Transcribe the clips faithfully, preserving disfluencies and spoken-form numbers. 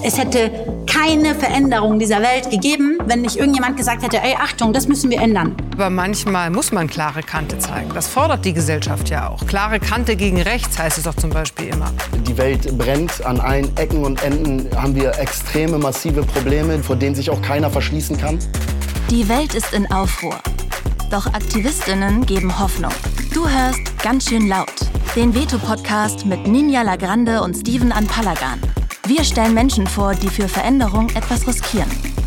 Es hätte keine Veränderung dieser Welt gegeben, wenn nicht irgendjemand gesagt hätte, ey, Achtung, das müssen wir ändern. Aber manchmal muss man klare Kante zeigen. Das fordert die Gesellschaft ja auch. Klare Kante gegen rechts heißt es doch zum Beispiel immer. Die Welt brennt. An allen Ecken und Enden haben wir extreme, massive Probleme, vor denen sich auch keiner verschließen kann. Die Welt ist in Aufruhr. Doch AktivistInnen geben Hoffnung. Du hörst Ganz schön laut, den Veto-Podcast mit Ninja Lagrande und Steven Anpalagan. Wir stellen Menschen vor, die für Veränderung etwas riskieren.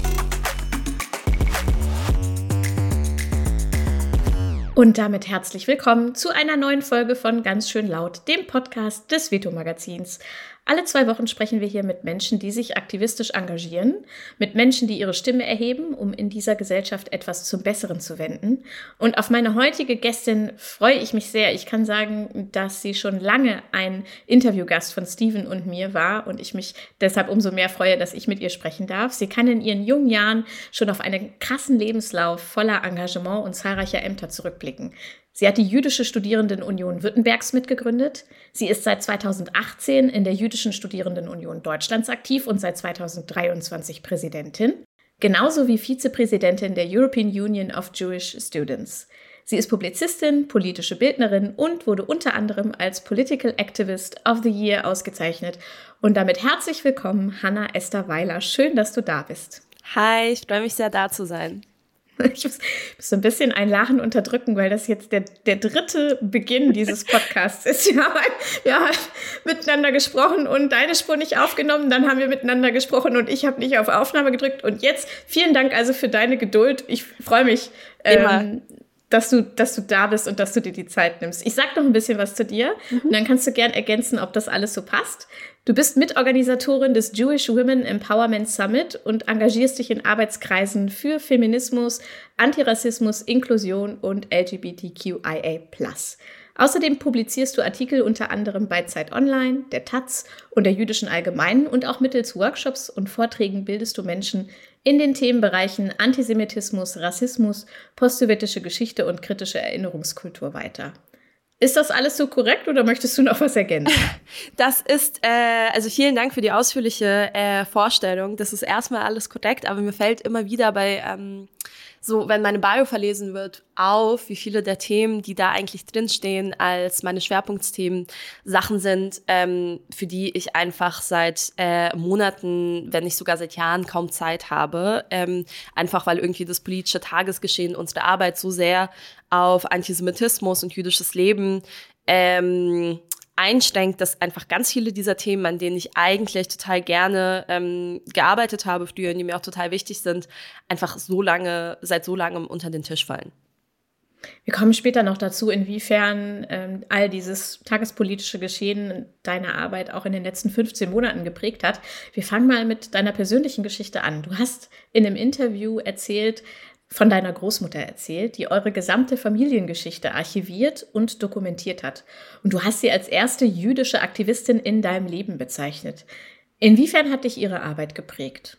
Und damit herzlich willkommen zu einer neuen Folge von Ganz schön laut, dem Podcast des Veto-Magazins. Alle zwei Wochen sprechen wir hier mit Menschen, die sich aktivistisch engagieren, mit Menschen, die ihre Stimme erheben, um in dieser Gesellschaft etwas zum Besseren zu wenden. Und auf meine heutige Gästin freue ich mich sehr. Ich kann sagen, dass sie schon lange ein Interviewgast von Steven und mir war und ich mich deshalb umso mehr freue, dass ich mit ihr sprechen darf. Sie kann in ihren jungen Jahren schon auf einen krassen Lebenslauf voller Engagement und zahlreicher Ämter zurückblicken. Sie hat die Jüdische Studierendenunion Württembergs mitgegründet. Sie ist seit zweitausendachtzehn in der Jüdischen Studierendenunion Deutschlands aktiv und seit zweitausenddreiundzwanzig Präsidentin, genauso wie Vizepräsidentin der European Union of Jewish Students. Sie ist Publizistin, politische Bildnerin und wurde unter anderem als Political Activist of the Year ausgezeichnet. Und damit herzlich willkommen, Hannah Esther Weiler. Schön, dass du da bist. Hi, ich freue mich sehr, da zu sein. Ich muss, muss so ein bisschen ein Lachen unterdrücken, weil das jetzt der, der dritte Beginn dieses Podcasts ist. Wir haben, wir haben miteinander gesprochen und deine Spur nicht aufgenommen, dann haben wir miteinander gesprochen und ich habe nicht auf Aufnahme gedrückt. Und jetzt vielen Dank also für deine Geduld. Ich freue mich, ähm, dass du, dass du da bist und dass du dir die Zeit nimmst. Ich sag noch ein bisschen was zu dir mhm. und dann kannst du gern ergänzen, ob das alles so passt. Du bist Mitorganisatorin des Jewish Women Empowerment Summit und engagierst dich in Arbeitskreisen für Feminismus, Antirassismus, Inklusion und L G B T Q I A plus. Außerdem publizierst du Artikel unter anderem bei Zeit Online, der Taz und der Jüdischen Allgemeinen und auch mittels Workshops und Vorträgen bildest du Menschen in den Themenbereichen Antisemitismus, Rassismus, postsowjetische Geschichte und kritische Erinnerungskultur weiter. Ist das alles so korrekt oder möchtest du noch was ergänzen? Das ist, äh, also vielen Dank für die ausführliche äh, Vorstellung. Das ist erstmal alles korrekt, aber mir fällt immer wieder bei, ähm, so, wenn meine Bio verlesen wird, auf, wie viele der Themen, die da eigentlich drinstehen, als meine Schwerpunktthemen Sachen sind, ähm, für die ich einfach seit äh, Monaten, wenn nicht sogar seit Jahren kaum Zeit habe. Ähm, einfach weil irgendwie das politische Tagesgeschehen, unsere Arbeit so sehr auf Antisemitismus und jüdisches Leben ähm, einschränkt, dass einfach ganz viele dieser Themen, an denen ich eigentlich total gerne ähm, gearbeitet habe früher, die mir auch total wichtig sind, einfach so lange, seit so langem unter den Tisch fallen. Wir kommen später noch dazu, inwiefern ähm, all dieses tagespolitische Geschehen deine Arbeit auch in den letzten fünfzehn Monaten geprägt hat. Wir fangen mal mit deiner persönlichen Geschichte an. Du hast in einem Interview erzählt, von deiner Großmutter erzählt, die eure gesamte Familiengeschichte archiviert und dokumentiert hat. Und du hast sie als erste jüdische Aktivistin in deinem Leben bezeichnet. Inwiefern hat dich ihre Arbeit geprägt?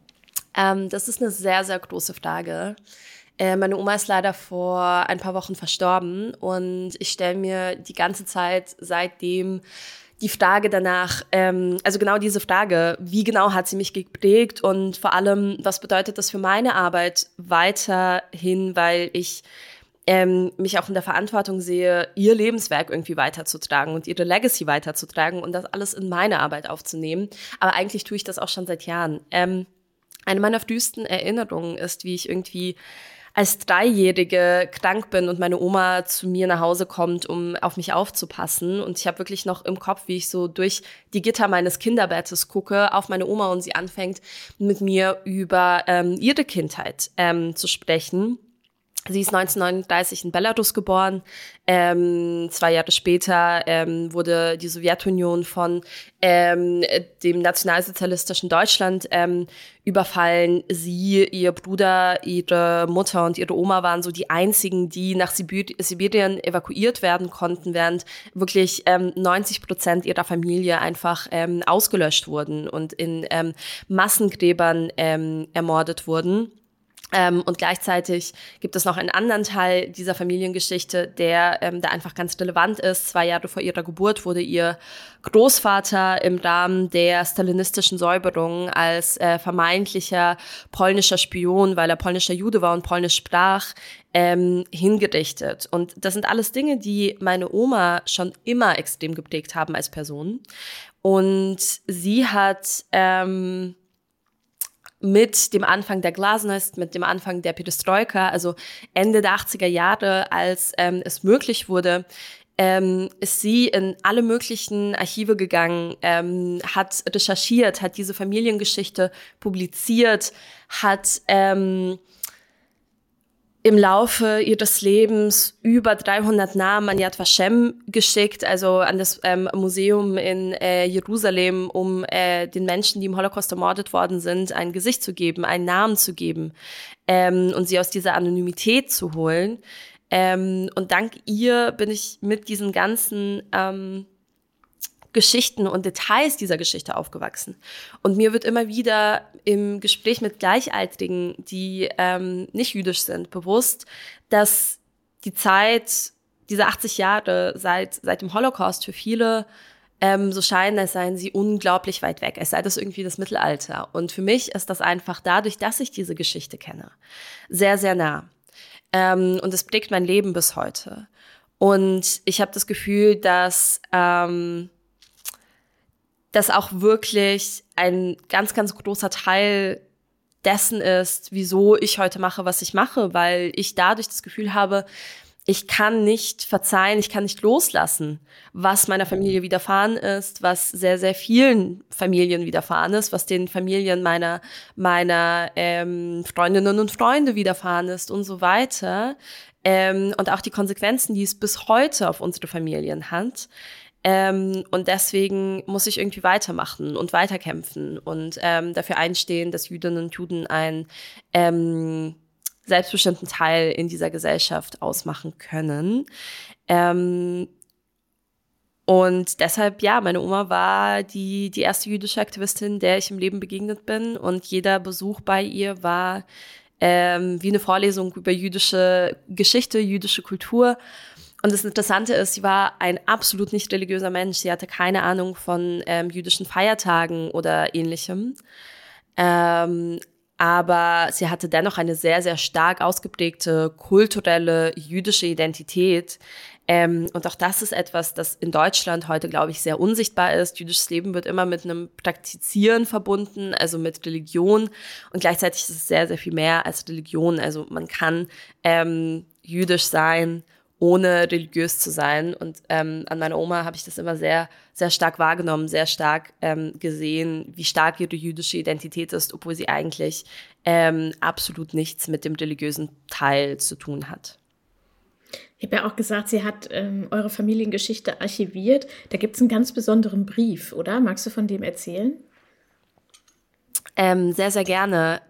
Ähm, das ist eine sehr, sehr große Frage. Äh, meine Oma ist leider vor ein paar Wochen verstorben und ich stelle mir die ganze Zeit seitdem die Frage danach, ähm, also genau diese Frage, wie genau hat sie mich geprägt und vor allem, was bedeutet das für meine Arbeit weiterhin, weil ich ähm, mich auch in der Verantwortung sehe, ihr Lebenswerk irgendwie weiterzutragen und ihre Legacy weiterzutragen und das alles in meine Arbeit aufzunehmen. Aber eigentlich tue ich das auch schon seit Jahren. Ähm, eine meiner frühesten Erinnerungen ist, wie ich irgendwie als Dreijährige krank bin und meine Oma zu mir nach Hause kommt, um auf mich aufzupassen. Und ich habe wirklich noch im Kopf, wie ich so durch die Gitter meines Kinderbettes gucke, auf meine Oma und sie anfängt, mit mir über ähm, ihre Kindheit ähm, zu sprechen. Sie ist neunzehnhundertneununddreißig in Belarus geboren. Ähm, zwei Jahre später ähm, wurde die Sowjetunion von ähm, dem nationalsozialistischen Deutschland ähm, überfallen. Sie, ihr Bruder, ihre Mutter und ihre Oma waren so die einzigen, die nach Sibir- Sibirien evakuiert werden konnten, während wirklich ähm, neunzig Prozent ihrer Familie einfach ähm, ausgelöscht wurden und in ähm, Massengräbern ähm, ermordet wurden. Ähm, und gleichzeitig gibt es noch einen anderen Teil dieser Familiengeschichte, der ähm, da einfach ganz relevant ist. Zwei Jahre vor ihrer Geburt wurde ihr Großvater im Rahmen der stalinistischen Säuberung als äh, vermeintlicher polnischer Spion, weil er polnischer Jude war und polnisch sprach, ähm, hingerichtet. Und das sind alles Dinge, die meine Oma schon immer extrem geprägt haben als Person. Und sie hat ähm, mit dem Anfang der Glasnost, mit dem Anfang der Perestroika, also Ende der achtziger Jahre, als ähm, es möglich wurde, ähm, ist sie in alle möglichen Archive gegangen, ähm, hat recherchiert, hat diese Familiengeschichte publiziert, hat ähm, im Laufe ihres Lebens über dreihundert Namen an Yad Vashem geschickt, also an das ähm, Museum in äh, Jerusalem, um äh, den Menschen, die im Holocaust ermordet worden sind, ein Gesicht zu geben, einen Namen zu geben ähm, und sie aus dieser Anonymität zu holen. Ähm, und dank ihr bin ich mit diesen ganzen ähm, Geschichten und Details dieser Geschichte aufgewachsen. Und mir wird immer wieder im Gespräch mit Gleichaltrigen, die ähm, nicht jüdisch sind, bewusst, dass die Zeit, diese achtzig Jahre seit, seit dem Holocaust für viele ähm, so scheinen, als seien sie unglaublich weit weg, als sei das irgendwie das Mittelalter. Und für mich ist das einfach dadurch, dass ich diese Geschichte kenne, sehr, sehr nah. Ähm, und es prägt mein Leben bis heute. Und ich habe das Gefühl, dass ähm, das auch wirklich ein ganz, ganz großer Teil dessen ist, wieso ich heute mache, was ich mache, weil ich dadurch das Gefühl habe, ich kann nicht verzeihen, ich kann nicht loslassen, was meiner Familie widerfahren ist, was sehr, sehr vielen Familien widerfahren ist, was den Familien meiner, meiner ähm, Freundinnen und Freunde widerfahren ist und so weiter. Ähm, und auch die Konsequenzen, die es bis heute auf unsere Familien hat. Ähm, und deswegen muss ich irgendwie weitermachen und weiterkämpfen und ähm, dafür einstehen, dass Jüdinnen und Juden einen ähm, selbstbestimmten Teil in dieser Gesellschaft ausmachen können. Ähm, und deshalb, ja, meine Oma war die, die erste jüdische Aktivistin, der ich im Leben begegnet bin. Und jeder Besuch bei ihr war ähm, wie eine Vorlesung über jüdische Geschichte, jüdische Kultur. Und das Interessante ist, sie war ein absolut nicht religiöser Mensch. Sie hatte keine Ahnung von ähm, jüdischen Feiertagen oder Ähnlichem. Ähm, aber sie hatte dennoch eine sehr, sehr stark ausgeprägte kulturelle jüdische Identität. Ähm, und auch das ist etwas, das in Deutschland heute, glaube ich, sehr unsichtbar ist. Jüdisches Leben wird immer mit einem Praktizieren verbunden, also mit Religion. Und gleichzeitig ist es sehr, sehr viel mehr als Religion. Also man kann ähm, jüdisch sein, ohne religiös zu sein. Und ähm, an meiner Oma habe ich das immer sehr, sehr stark wahrgenommen, sehr stark ähm, gesehen, wie stark ihre jüdische Identität ist, obwohl sie eigentlich ähm, absolut nichts mit dem religiösen Teil zu tun hat. Ich habe ja auch gesagt, sie hat ähm, eure Familiengeschichte archiviert. Da gibt es einen ganz besonderen Brief, oder? Magst du von dem erzählen? Ähm, sehr, sehr gerne.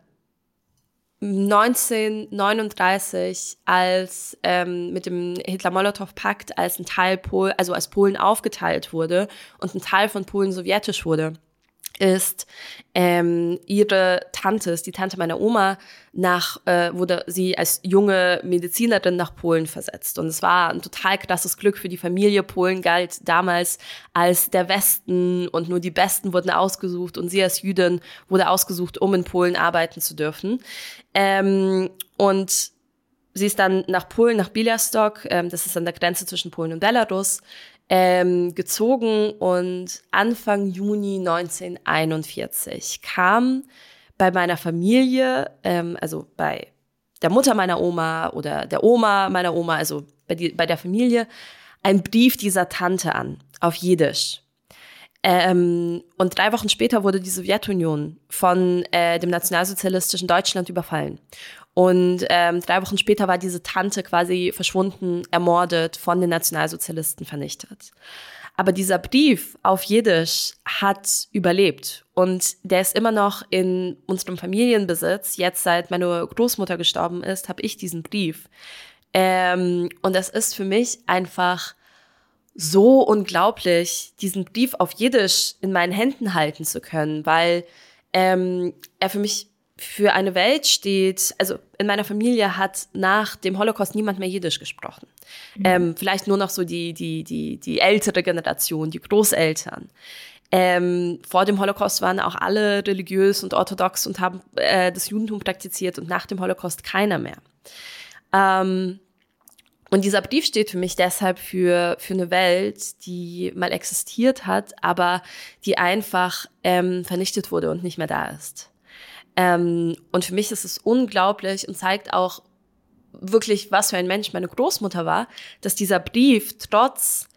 neunzehnhundertneununddreißig, als ähm, mit dem Hitler-Molotow-Pakt, als ein Teil Polen, also als Polen aufgeteilt wurde und ein Teil von Polen sowjetisch wurde, ist ähm, ihre Tante, ist die Tante meiner Oma, nach äh, wurde sie als junge Medizinerin nach Polen versetzt. Und es war ein total krasses Glück für die Familie. Polen galt damals als der Westen und nur die Besten wurden ausgesucht und sie als Jüdin wurde ausgesucht, um in Polen arbeiten zu dürfen. Ähm, und sie ist dann nach Polen, nach Białystok, ähm, das ist an der Grenze zwischen Polen und Belarus, Ähm, gezogen, und Anfang Juni neunzehnhunderteinundvierzig kam bei meiner Familie, ähm, also bei der Mutter meiner Oma oder der Oma meiner Oma, also bei, die, bei der Familie, ein Brief dieser Tante an, auf Jiddisch. Ähm, und drei Wochen später wurde die Sowjetunion von äh, dem nationalsozialistischen Deutschland überfallen. Und ähm, drei Wochen später war diese Tante quasi verschwunden, ermordet, von den Nationalsozialisten vernichtet. Aber dieser Brief auf Jiddisch hat überlebt. Und der ist immer noch in unserem Familienbesitz. Jetzt, seit meine Großmutter gestorben ist, habe ich diesen Brief. Ähm, und das ist für mich einfach so unglaublich, diesen Brief auf Jiddisch in meinen Händen halten zu können, weil ähm, er für mich für eine Welt steht, also in meiner Familie hat nach dem Holocaust niemand mehr Jiddisch gesprochen. Mhm. Ähm, vielleicht nur noch so die, die, die, die ältere Generation, die Großeltern. Ähm, vor dem Holocaust waren auch alle religiös und orthodox und haben äh, das Judentum praktiziert und nach dem Holocaust keiner mehr. Ähm, und dieser Brief steht für mich deshalb für, für eine Welt, die mal existiert hat, aber die einfach ähm, vernichtet wurde und nicht mehr da ist. Ähm, und für mich ist es unglaublich und zeigt auch wirklich, was für ein Mensch meine Großmutter war, dass dieser Brief trotz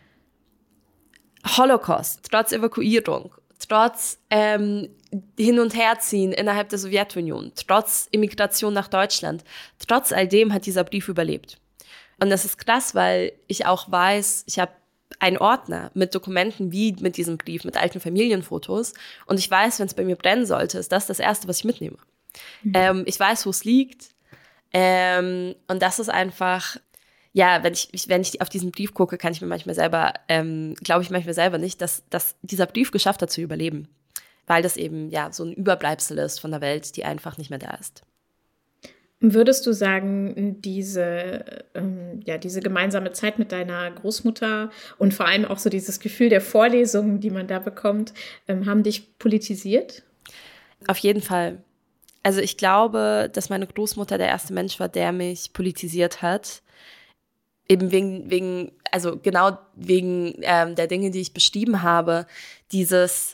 Holocaust, trotz Evakuierung, trotz ähm, Hin- und Herziehen innerhalb der Sowjetunion, trotz Immigration nach Deutschland, trotz all dem hat dieser Brief überlebt. Und das ist krass, weil ich auch weiß, ich habe einen Ordner mit Dokumenten wie mit diesem Brief, mit alten Familienfotos. Und ich weiß, wenn es bei mir brennen sollte, ist das das Erste, was ich mitnehme. Mhm. Ähm, ich weiß, wo es liegt. Ähm, und das ist einfach, ja, wenn ich, wenn ich auf diesen Brief gucke, kann ich mir manchmal selber, ähm, glaube ich manchmal selber nicht, dass, dass dieser Brief geschafft hat zu überleben. Weil das eben ja so ein Überbleibsel ist von der Welt, die einfach nicht mehr da ist. Würdest du sagen, diese, ähm, ja, diese gemeinsame Zeit mit deiner Großmutter und vor allem auch so dieses Gefühl der Vorlesungen, die man da bekommt, ähm, haben dich politisiert? Auf jeden Fall. Also ich glaube, dass meine Großmutter der erste Mensch war, der mich politisiert hat. Eben wegen, wegen also genau wegen ähm, der Dinge, die ich beschrieben habe. Dieses,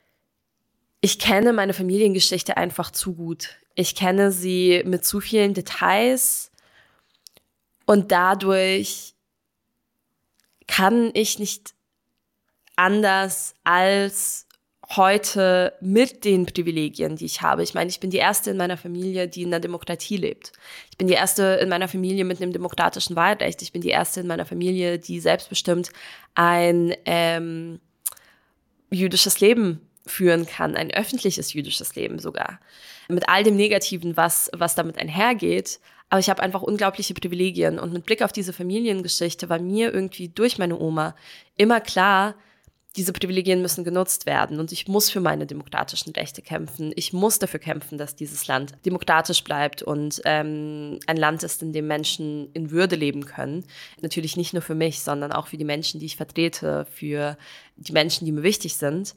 ich kenne meine Familiengeschichte einfach zu gut. Ich kenne sie mit zu vielen Details und dadurch kann ich nicht anders als heute mit den Privilegien, die ich habe. Ich meine, ich bin die Erste in meiner Familie, die in der Demokratie lebt. Ich bin die Erste in meiner Familie mit einem demokratischen Wahlrecht. Ich bin die Erste in meiner Familie, die selbstbestimmt ein ähm, jüdisches Leben führen kann, ein öffentliches jüdisches Leben sogar. Mit all dem Negativen, was, was damit einhergeht. Aber ich habe einfach unglaubliche Privilegien. Und mit Blick auf diese Familiengeschichte war mir irgendwie durch meine Oma immer klar, diese Privilegien müssen genutzt werden. Und ich muss für meine demokratischen Rechte kämpfen. Ich muss dafür kämpfen, dass dieses Land demokratisch bleibt und ähm, ein Land ist, in dem Menschen in Würde leben können. Natürlich nicht nur für mich, sondern auch für die Menschen, die ich vertrete, für die Menschen, die mir wichtig sind.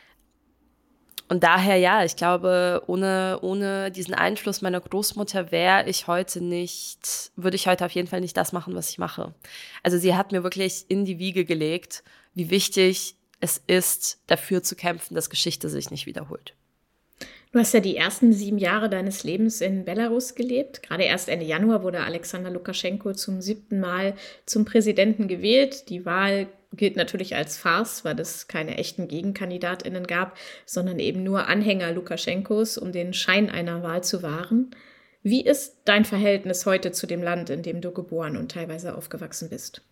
Und daher, ja, ich glaube, ohne, ohne diesen Einfluss meiner Großmutter wäre ich heute nicht, würde ich heute auf jeden Fall nicht das machen, was ich mache. Also sie hat mir wirklich in die Wiege gelegt, wie wichtig es ist, dafür zu kämpfen, dass Geschichte sich nicht wiederholt. Du hast ja die ersten sieben Jahre deines Lebens in Belarus gelebt. Gerade erst Ende Januar wurde Alexander Lukaschenko zum siebten Mal zum Präsidenten gewählt. Die Wahl gilt natürlich als Farce, weil es keine echten GegenkandidatInnen gab, sondern eben nur Anhänger Lukaschenkos, um den Schein einer Wahl zu wahren. Wie ist dein Verhältnis heute zu dem Land, in dem du geboren und teilweise aufgewachsen bist?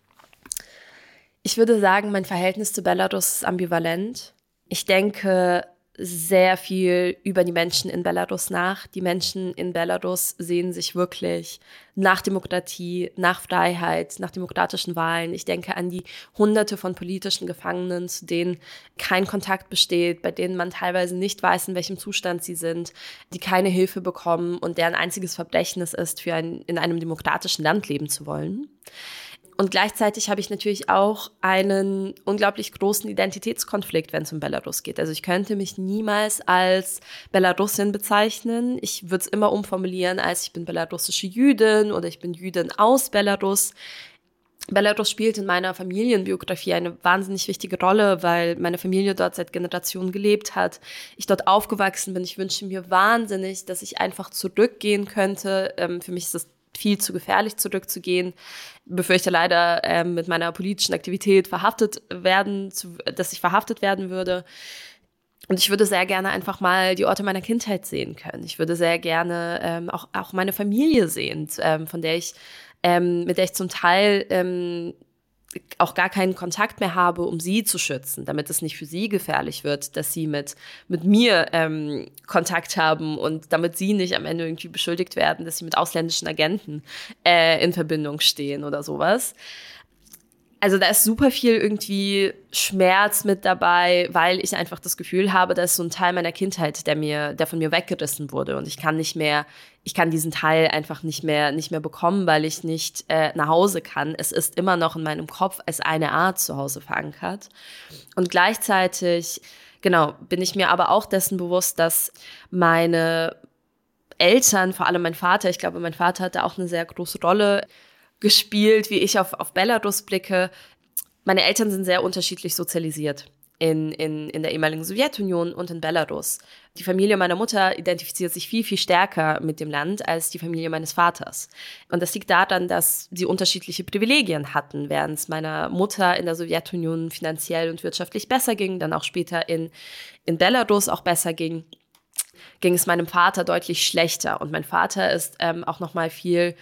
Ich würde sagen, mein Verhältnis zu Belarus ist ambivalent. Ich denke sehr viel über die Menschen in Belarus nach. Die Menschen in Belarus sehen sich wirklich nach Demokratie, nach Freiheit, nach demokratischen Wahlen. Ich denke an die Hunderte von politischen Gefangenen, zu denen kein Kontakt besteht, bei denen man teilweise nicht weiß, in welchem Zustand sie sind, die keine Hilfe bekommen und deren einziges Verbrechen es ist, für ein, in einem demokratischen Land leben zu wollen. Und gleichzeitig habe ich natürlich auch einen unglaublich großen Identitätskonflikt, wenn es um Belarus geht. Also ich könnte mich niemals als Belarusin bezeichnen. Ich würde es immer umformulieren als ich bin belarussische Jüdin oder ich bin Jüdin aus Belarus. Belarus spielt in meiner Familienbiografie eine wahnsinnig wichtige Rolle, weil meine Familie dort seit Generationen gelebt hat. Ich dort aufgewachsen bin. Ich wünsche mir wahnsinnig, dass ich einfach zurückgehen könnte. Ähm, für mich ist es viel zu gefährlich, zurückzugehen. Ich befürchte leider ähm, mit meiner politischen Aktivität verhaftet werden, zu, dass ich verhaftet werden würde. Und ich würde sehr gerne einfach mal die Orte meiner Kindheit sehen können. Ich würde sehr gerne ähm, auch, auch meine Familie sehen, ähm, von der ich, ähm, mit der ich zum Teil ähm, auch gar keinen Kontakt mehr habe, um sie zu schützen, damit es nicht für sie gefährlich wird, dass sie mit, mit mir ähm, Kontakt haben und damit sie nicht am Ende irgendwie beschuldigt werden, dass sie mit ausländischen Agenten äh, in Verbindung stehen oder sowas. Also da ist super viel irgendwie Schmerz mit dabei, weil ich einfach das Gefühl habe, da ist so ein Teil meiner Kindheit, der mir, der von mir weggerissen wurde und ich kann nicht mehr, ich kann diesen Teil einfach nicht mehr, nicht mehr bekommen, weil ich nicht äh, nach Hause kann. Es ist immer noch in meinem Kopf als eine Art zu Hause verankert. Und gleichzeitig, genau, bin ich mir aber auch dessen bewusst, dass meine Eltern, vor allem mein Vater, ich glaube, mein Vater hatte auch eine sehr große Rolle gespielt, wie ich auf, auf Belarus blicke. Meine Eltern sind sehr unterschiedlich sozialisiert in, in, in der ehemaligen Sowjetunion und in Belarus. Die Familie meiner Mutter identifiziert sich viel, viel stärker mit dem Land als die Familie meines Vaters. Und das liegt daran, dass sie unterschiedliche Privilegien hatten, während es meiner Mutter in der Sowjetunion finanziell und wirtschaftlich besser ging, dann auch später in, in Belarus auch besser ging, ging es meinem Vater deutlich schlechter. Und mein Vater ist ähm, auch noch mal viel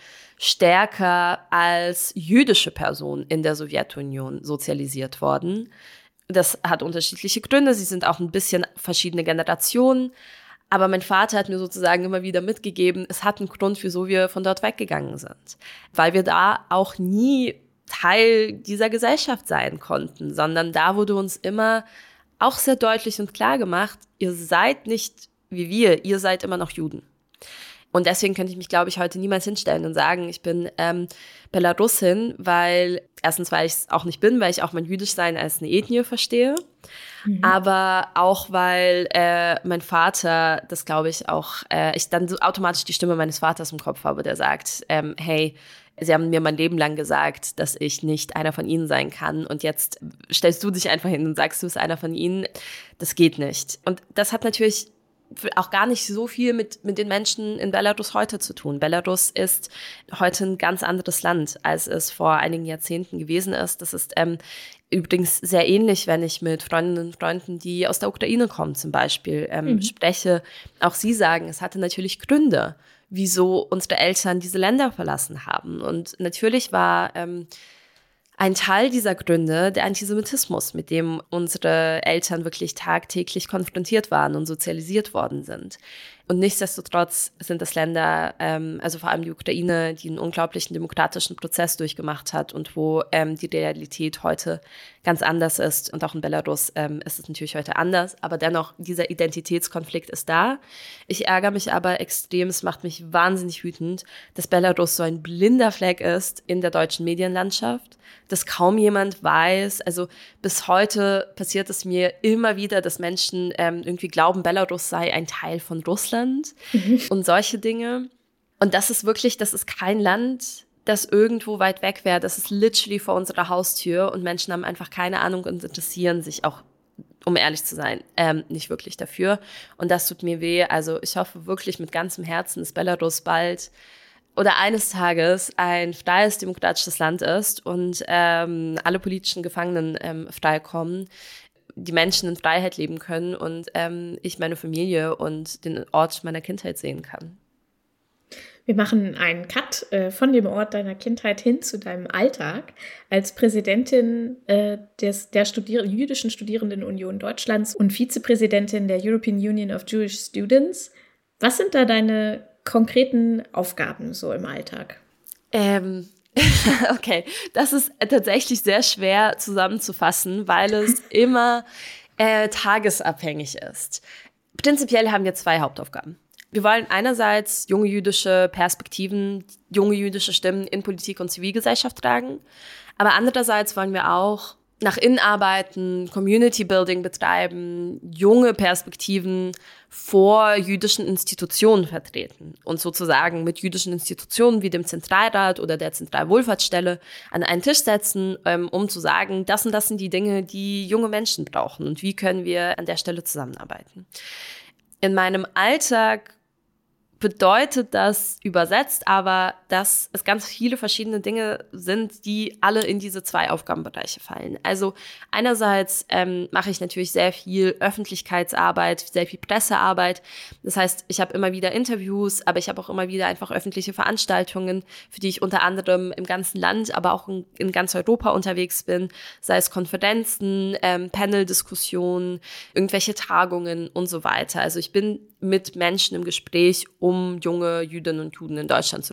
stärker als jüdische Person in der Sowjetunion sozialisiert worden. Das hat unterschiedliche Gründe. Sie sind auch ein bisschen verschiedene Generationen. Aber mein Vater hat mir sozusagen immer wieder mitgegeben, es hat einen Grund, wieso wir von dort weggegangen sind. Weil wir da auch nie Teil dieser Gesellschaft sein konnten, sondern da wurde uns immer auch sehr deutlich und klar gemacht, ihr seid nicht wie wir, ihr seid immer noch Juden. Und deswegen könnte ich mich, glaube ich, heute niemals hinstellen und sagen, ich bin ähm, Belarusin, weil erstens, weil ich es auch nicht bin, weil ich auch mein Jüdischsein als eine Ethnie verstehe, mhm. aber auch, weil äh, mein Vater, das glaube ich auch, äh, ich dann so automatisch die Stimme meines Vaters im Kopf habe, der sagt, ähm, hey, Sie haben mir mein Leben lang gesagt, dass ich nicht einer von ihnen sein kann und jetzt stellst du dich einfach hin und sagst, du bist einer von ihnen. Das geht nicht. Und das hat natürlich auch gar nicht so viel mit, mit den Menschen in Belarus heute zu tun. Belarus ist heute ein ganz anderes Land, als es vor einigen Jahrzehnten gewesen ist. Das ist ähm, übrigens sehr ähnlich, wenn ich mit Freundinnen und Freunden, die aus der Ukraine kommen zum Beispiel, ähm, mhm. spreche. Auch sie sagen, es hatte natürlich Gründe, wieso unsere Eltern diese Länder verlassen haben. Und natürlich war ähm, ein Teil dieser Gründe der Antisemitismus, mit dem unsere Eltern wirklich tagtäglich konfrontiert waren und sozialisiert worden sind. Und nichtsdestotrotz sind das Länder, ähm, also vor allem die Ukraine, die einen unglaublichen demokratischen Prozess durchgemacht hat und wo ähm, die Realität heute ganz anders ist. Und auch in Belarus ähm, ist es natürlich heute anders, aber dennoch, dieser Identitätskonflikt ist da. Ich ärgere mich aber extrem, es macht mich wahnsinnig wütend, dass Belarus so ein blinder Fleck ist in der deutschen Medienlandschaft, dass kaum jemand weiß. Also bis heute passiert es mir immer wieder, dass Menschen ähm, irgendwie glauben, Belarus sei ein Teil von Russland. Mhm. Und solche Dinge. Und das ist wirklich, das ist kein Land, das irgendwo weit weg wäre. Das ist literally vor unserer Haustür und Menschen haben einfach keine Ahnung und interessieren sich auch, um ehrlich zu sein, ähm, nicht wirklich dafür. Und das tut mir weh. Also ich hoffe wirklich mit ganzem Herzen, dass Belarus bald oder eines Tages ein freies, demokratisches Land ist und ähm, alle politischen Gefangenen ähm, freikommen, die Menschen in Freiheit leben können und ähm, ich meine Familie und den Ort meiner Kindheit sehen kann. Wir machen einen Cut äh, von dem Ort deiner Kindheit hin zu deinem Alltag als Präsidentin äh, des, der Studier- jüdischen Studierendenunion Deutschlands und Vizepräsidentin der European Union of Jewish Students. Was sind da deine konkreten Aufgaben so im Alltag? Ähm, okay, das ist tatsächlich sehr schwer zusammenzufassen, weil es immer äh, tagesabhängig ist. Prinzipiell haben wir zwei Hauptaufgaben. Wir wollen einerseits junge jüdische Perspektiven, junge jüdische Stimmen in Politik und Zivilgesellschaft tragen, aber andererseits wollen wir auch nach innen arbeiten, Community Building betreiben, junge Perspektiven vor jüdischen Institutionen vertreten und sozusagen mit jüdischen Institutionen wie dem Zentralrat oder der Zentralwohlfahrtsstelle an einen Tisch setzen, um zu sagen, das und das sind die Dinge, die junge Menschen brauchen und wie können wir an der Stelle zusammenarbeiten. In meinem Alltag bedeutet das übersetzt aber, dass es ganz viele verschiedene Dinge sind, die alle in diese zwei Aufgabenbereiche fallen. Also einerseits ähm, mache ich natürlich sehr viel Öffentlichkeitsarbeit, sehr viel Pressearbeit. Das heißt, ich habe immer wieder Interviews, aber ich habe auch immer wieder einfach öffentliche Veranstaltungen, für die ich unter anderem im ganzen Land, aber auch in, in ganz Europa unterwegs bin, sei es Konferenzen, ähm, Panel-Diskussionen, irgendwelche Tagungen und so weiter. Also ich bin mit Menschen im Gespräch, um junge Jüdinnen und Juden in Deutschland zu repräsentieren.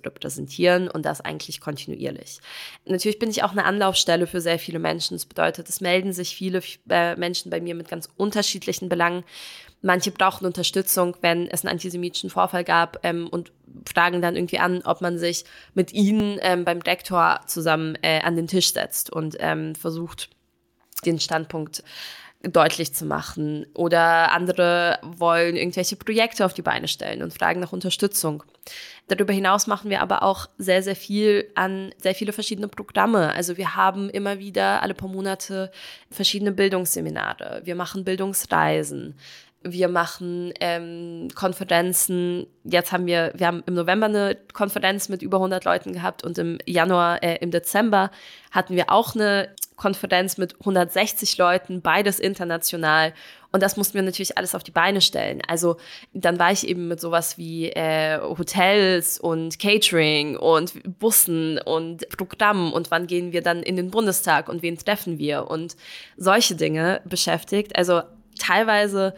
präsentieren und das eigentlich kontinuierlich. Natürlich bin ich auch eine Anlaufstelle für sehr viele Menschen. Das bedeutet, es melden sich viele äh, Menschen bei mir mit ganz unterschiedlichen Belangen. Manche brauchen Unterstützung, wenn es einen antisemitischen Vorfall gab ähm, und fragen dann irgendwie an, ob man sich mit ihnen ähm, beim Rektor zusammen äh, an den Tisch setzt und ähm, versucht, den Standpunkt deutlich zu machen. Oder andere wollen irgendwelche Projekte auf die Beine stellen und fragen nach Unterstützung. Darüber hinaus machen wir aber auch sehr, sehr viel an sehr viele verschiedene Programme. Also wir haben immer wieder alle paar Monate verschiedene Bildungsseminare. Wir machen Bildungsreisen. Wir machen ähm, Konferenzen. Jetzt haben wir, wir haben im November eine Konferenz mit über hundert Leuten gehabt und im Januar, äh, im Dezember hatten wir auch eine Konferenz mit hundertsechzig Leuten, beides international. Und das mussten wir natürlich alles auf die Beine stellen. Also dann war ich eben mit sowas wie äh, Hotels und Catering und Bussen und Programmen und wann gehen wir dann in den Bundestag und wen treffen wir und solche Dinge beschäftigt. Also teilweise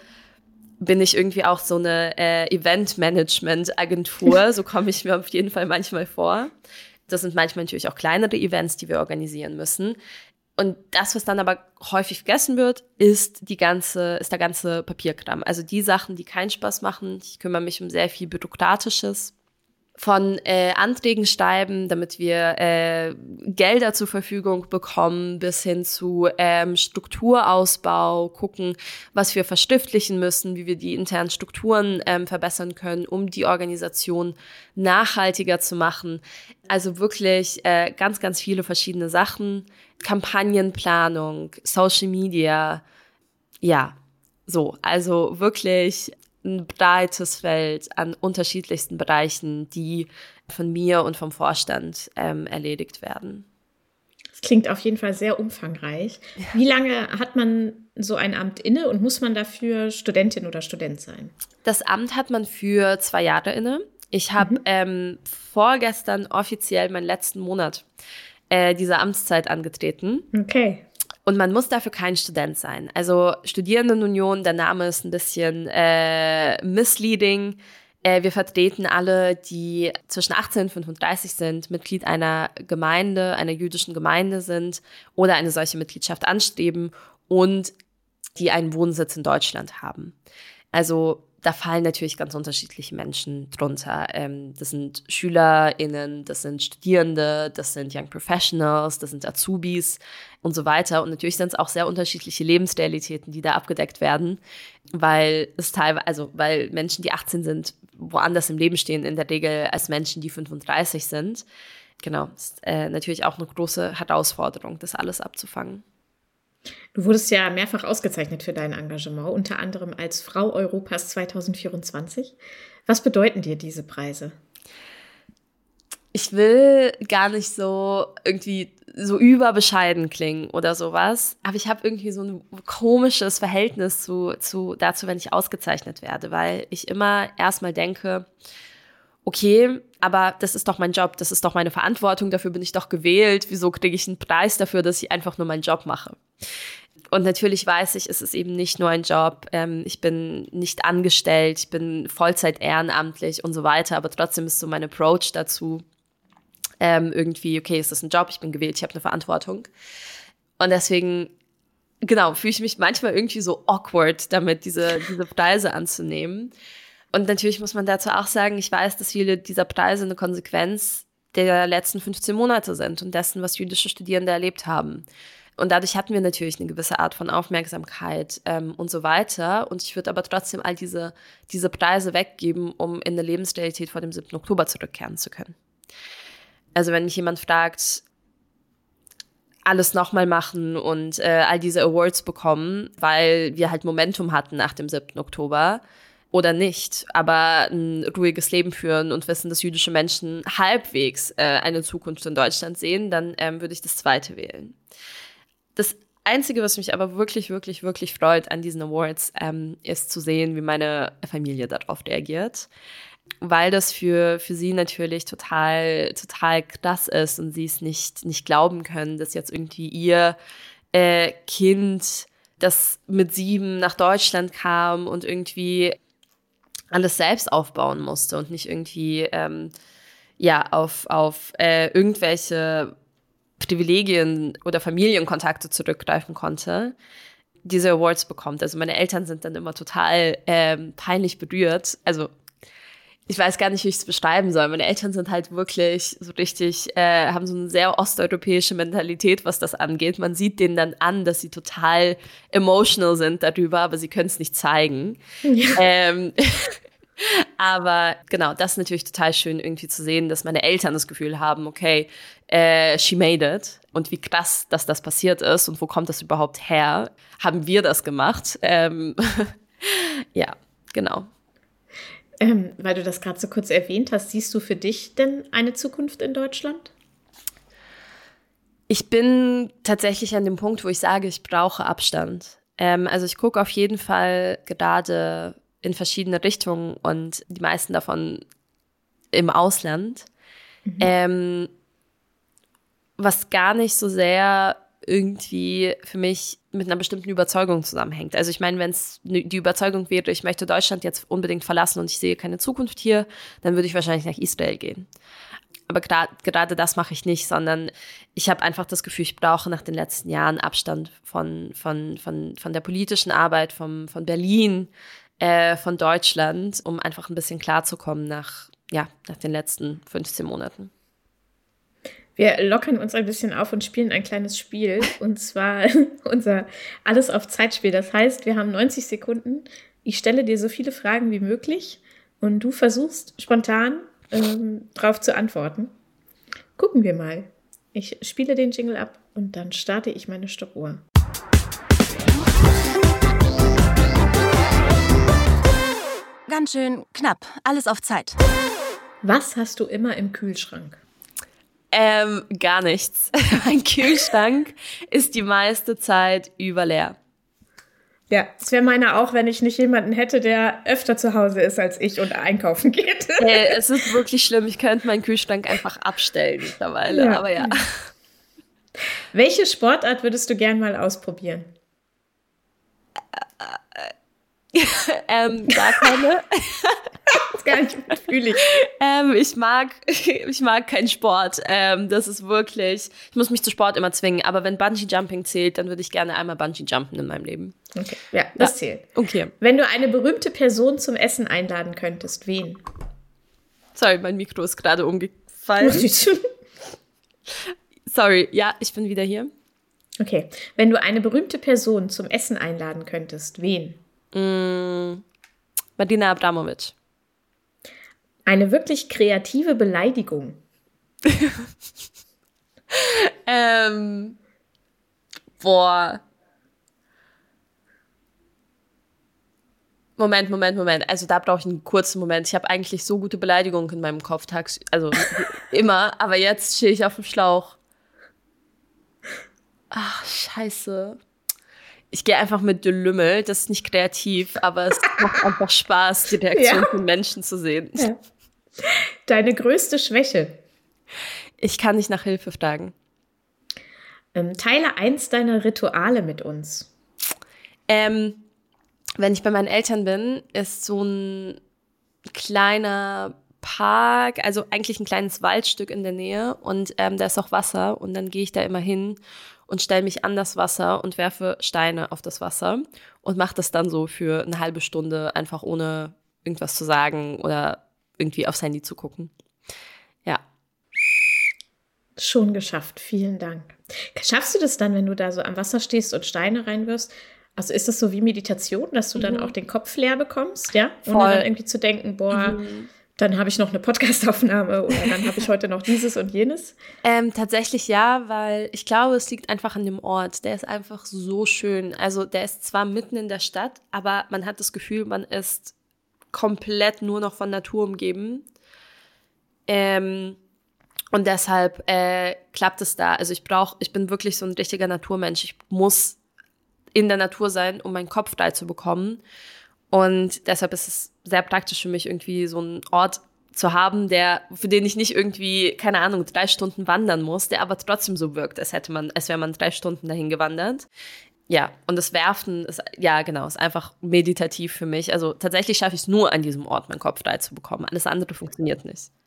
bin ich irgendwie auch so eine äh, Event-Management-Agentur. So komme ich mir auf jeden Fall manchmal vor. Das sind manchmal natürlich auch kleinere Events, die wir organisieren müssen. Und das, was dann aber häufig vergessen wird, ist die ganze, ist der ganze Papierkram. Also die Sachen, die keinen Spaß machen. Ich kümmere mich um sehr viel Bürokratisches. Von äh, Anträgen schreiben, damit wir äh, Gelder zur Verfügung bekommen, bis hin zu ähm, Strukturausbau, gucken, was wir verschriftlichen müssen, wie wir die internen Strukturen ähm, verbessern können, um die Organisation nachhaltiger zu machen. Also wirklich äh, ganz, ganz viele verschiedene Sachen. Kampagnenplanung, Social Media, ja, so. Also wirklich ein breites Feld an unterschiedlichsten Bereichen, die von mir und vom Vorstand ähm, erledigt werden. Das klingt auf jeden Fall sehr umfangreich. Ja. Wie lange hat man so ein Amt inne und muss man dafür Studentin oder Student sein? Das Amt hat man für zwei Jahre inne. Ich habe mhm. ähm, vorgestern offiziell meinen letzten Monat äh, dieser Amtszeit angetreten. Okay. Und man muss dafür kein Student sein. Also Studierendenunion, der Name ist ein bisschen äh, misleading. Äh, wir vertreten alle, die zwischen achtzehn und fünfunddreißig sind, Mitglied einer Gemeinde, einer jüdischen Gemeinde sind oder eine solche Mitgliedschaft anstreben und die einen Wohnsitz in Deutschland haben. Also da fallen natürlich ganz unterschiedliche Menschen drunter. Ähm, das sind SchülerInnen, das sind Studierende, das sind Young Professionals, das sind Azubis und so weiter. Und natürlich sind es auch sehr unterschiedliche Lebensrealitäten, die da abgedeckt werden, weil es teilweise, also weil Menschen, die achtzehn sind, woanders im Leben stehen in der Regel als Menschen, die fünfunddreißig sind. Genau, das ist äh, natürlich auch eine große Herausforderung, das alles abzufangen. Du wurdest ja mehrfach ausgezeichnet für dein Engagement, unter anderem als Frau Europas zwanzig vierundzwanzig. Was bedeuten dir diese Preise? Ich will gar nicht so irgendwie so überbescheiden klingen oder sowas, aber ich habe irgendwie so ein komisches Verhältnis zu, zu dazu, wenn ich ausgezeichnet werde, weil ich immer erstmal denke, okay, aber das ist doch mein Job, das ist doch meine Verantwortung, dafür bin ich doch gewählt, wieso kriege ich einen Preis dafür, dass ich einfach nur meinen Job mache? Und natürlich weiß ich, es ist eben nicht nur ein Job, ähm, ich bin nicht angestellt, ich bin Vollzeit ehrenamtlich und so weiter, aber trotzdem ist so mein Approach dazu ähm, irgendwie, okay, es ist ein Job, ich bin gewählt, ich habe eine Verantwortung. Und deswegen, genau, fühle ich mich manchmal irgendwie so awkward damit, diese, diese Preise anzunehmen. Und natürlich muss man dazu auch sagen, ich weiß, dass viele dieser Preise eine Konsequenz der letzten fünfzehn Monate sind und dessen, was jüdische Studierende erlebt haben. Und dadurch hatten wir natürlich eine gewisse Art von Aufmerksamkeit ähm, und so weiter. Und ich würde aber trotzdem all diese, diese Preise weggeben, um in eine Lebensrealität vor dem siebten Oktober zurückkehren zu können. Also wenn mich jemand fragt, alles nochmal machen und äh, all diese Awards bekommen, weil wir halt Momentum hatten nach dem siebten Oktober, oder nicht, aber ein ruhiges Leben führen und wissen, dass jüdische Menschen halbwegs äh, eine Zukunft in Deutschland sehen, dann ähm, würde ich das Zweite wählen. Das Einzige, was mich aber wirklich, wirklich, wirklich freut an diesen Awards, ähm, ist zu sehen, wie meine Familie darauf reagiert, weil das für, für sie natürlich total, total krass ist und sie es nicht, nicht glauben können, dass jetzt irgendwie ihr äh, Kind, das mit sieben nach Deutschland kam und irgendwie alles selbst aufbauen musste und nicht irgendwie ähm, ja, auf, auf äh, irgendwelche Privilegien oder Familienkontakte zurückgreifen konnte, diese Awards bekommt. Also meine Eltern sind dann immer total ähm, peinlich berührt. Also ich weiß gar nicht, wie ich es beschreiben soll. Meine Eltern sind halt wirklich so richtig, äh, haben so eine sehr osteuropäische Mentalität, was das angeht. Man sieht denen dann an, dass sie total emotional sind darüber, aber sie können es nicht zeigen. Ja. Ähm, aber genau, das ist natürlich total schön irgendwie zu sehen, dass meine Eltern das Gefühl haben, okay, äh, she made it. Und wie krass, dass das passiert ist und wo kommt das überhaupt her? Haben wir das gemacht? Ähm, ja, genau. Ähm, weil du das gerade so kurz erwähnt hast, siehst du für dich denn eine Zukunft in Deutschland? Ich bin tatsächlich an dem Punkt, wo ich sage, ich brauche Abstand. Ähm, also ich gucke auf jeden Fall gerade in verschiedene Richtungen und die meisten davon im Ausland. Mhm. Ähm, was gar nicht so sehr irgendwie für mich mit einer bestimmten Überzeugung zusammenhängt. Also ich meine, wenn es die Überzeugung wäre, ich möchte Deutschland jetzt unbedingt verlassen und ich sehe keine Zukunft hier, dann würde ich wahrscheinlich nach Israel gehen. Aber gerade gerade das mache ich nicht, sondern ich habe einfach das Gefühl, ich brauche nach den letzten Jahren Abstand von, von, von, von der politischen Arbeit, vom, von Berlin, äh, von Deutschland, um einfach ein bisschen klarzukommen nach, ja, nach den letzten fünfzehn Monaten. Wir lockern uns ein bisschen auf und spielen ein kleines Spiel, und zwar unser Alles auf Zeitspiel. Das heißt, wir haben neunzig Sekunden. Ich stelle dir so viele Fragen wie möglich und du versuchst spontan ähm, drauf zu antworten. Gucken wir mal. Ich spiele den Jingle ab und dann starte ich meine Stoppuhr. Ganz schön knapp. Alles auf Zeit. Was hast du immer im Kühlschrank? Ähm, gar nichts. Mein Kühlschrank ist die meiste Zeit überleer. Ja, das wäre meiner auch, wenn ich nicht jemanden hätte, der öfter zu Hause ist als ich und einkaufen geht. Äh, es ist wirklich schlimm. Ich könnte meinen Kühlschrank einfach abstellen mittlerweile, ja. aber ja. Welche Sportart würdest du gern mal ausprobieren? ähm, gar keine. Das gar nicht fühle ich. Ähm, ich mag, ich mag keinen Sport. Ähm, das ist wirklich, ich muss mich zu Sport immer zwingen. Aber wenn Bungee-Jumping zählt, dann würde ich gerne einmal Bungee-Jumpen in meinem Leben. Okay, ja, das ja. zählt. Okay. Wenn du eine berühmte Person zum Essen einladen könntest, wen? Sorry, mein Mikro ist gerade umgefallen. Sorry, ja, ich bin wieder hier. Okay. Wenn du eine berühmte Person zum Essen einladen könntest, wen? Mm, Marina Abramovic. Eine wirklich kreative Beleidigung. ähm, boah. Moment, Moment, Moment. Also da brauche ich einen kurzen Moment. Ich habe eigentlich so gute Beleidigungen in meinem Kopf, tags, also immer, aber jetzt stehe ich auf dem Schlauch. Ach, scheiße. Ich gehe einfach mit De Lümmel. Das ist nicht kreativ, aber es macht einfach Spaß, die Reaktion ja. von Menschen zu sehen. Ja. Deine größte Schwäche? Ich kann nicht nach Hilfe fragen. Ähm, teile eins deiner Rituale mit uns. Ähm, wenn ich bei meinen Eltern bin, ist so ein kleiner Park, also eigentlich ein kleines Waldstück in der Nähe und ähm, da ist auch Wasser und dann gehe ich da immer hin und stelle mich an das Wasser und werfe Steine auf das Wasser und mache das dann so für eine halbe Stunde, einfach ohne irgendwas zu sagen oder irgendwie aufs Handy zu gucken. Ja. Schon geschafft, vielen Dank. Schaffst du das dann, wenn du da so am Wasser stehst und Steine reinwirfst? Also ist das so wie Meditation, dass du mhm. dann auch den Kopf leer bekommst, ja? Ohne Voll. dann irgendwie zu denken, boah, mhm. dann habe ich noch eine Podcast-Aufnahme oder dann habe ich heute noch dieses und jenes? Ähm, tatsächlich ja, weil ich glaube, es liegt einfach an dem Ort. Der ist einfach so schön. Also der ist zwar mitten in der Stadt, aber man hat das Gefühl, man ist komplett nur noch von Natur umgeben. Ähm, und deshalb äh, klappt es da. Also ich brauche, ich bin wirklich so ein richtiger Naturmensch. Ich muss in der Natur sein, um meinen Kopf frei zu bekommen. Und deshalb ist es sehr praktisch für mich, irgendwie so einen Ort zu haben, der, für den ich nicht irgendwie, keine Ahnung, drei Stunden wandern muss, der aber trotzdem so wirkt, als hätte man, als wäre man drei Stunden dahin gewandert. Ja, und das Werfen ist, ja genau, ist einfach meditativ für mich. Also tatsächlich schaffe ich es nur an diesem Ort, meinen Kopf frei zu bekommen. Alles andere funktioniert nicht.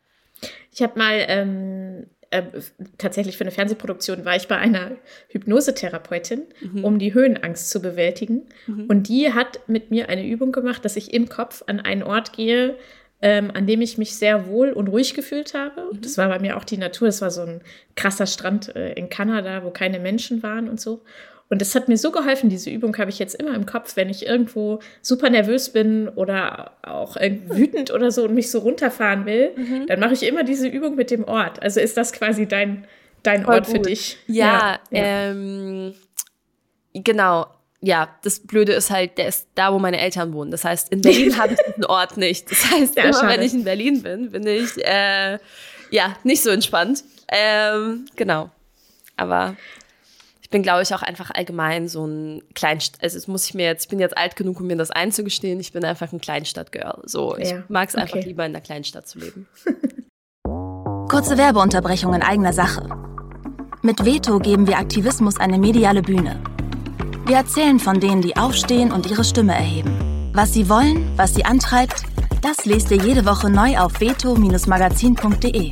Ich habe mal ähm, äh, tatsächlich für eine Fernsehproduktion war ich bei einer Hypnosetherapeutin, mhm. um die Höhenangst zu bewältigen. Mhm. Und die hat mit mir eine Übung gemacht, dass ich im Kopf an einen Ort gehe, ähm, an dem ich mich sehr wohl und ruhig gefühlt habe. Mhm. Das war bei mir auch die Natur. Das war so ein krasser Strand äh, in Kanada, wo keine Menschen waren und so. Und das hat mir so geholfen, diese Übung habe ich jetzt immer im Kopf, wenn ich irgendwo super nervös bin oder auch wütend oder so und mich so runterfahren will, mhm. dann mache ich immer diese Übung mit dem Ort. Also ist das quasi dein, dein Ort gut. Für dich? Ja, ja. Ähm, genau. Ja, das Blöde ist halt, der ist da, wo meine Eltern wohnen. Das heißt, in Berlin habe ich diesen Ort nicht. Das heißt, ja, immer schade. Wenn ich in Berlin bin, bin ich äh, ja nicht so entspannt. Ähm, genau. Aber ich bin, glaube ich, auch einfach allgemein so ein Kleinstadt, also das muss ich mir jetzt, ich bin jetzt alt genug, um mir das einzugestehen, ich bin einfach ein Kleinstadt-Girl. So, ich ja, mag es okay. einfach lieber in der Kleinstadt zu leben. Kurze Werbeunterbrechung in eigener Sache. Mit Veto geben wir Aktivismus eine mediale Bühne. Wir erzählen von denen, die aufstehen und ihre Stimme erheben. Was sie wollen, was sie antreibt, das lest ihr jede Woche neu auf veto Bindestrich magazin punkt de.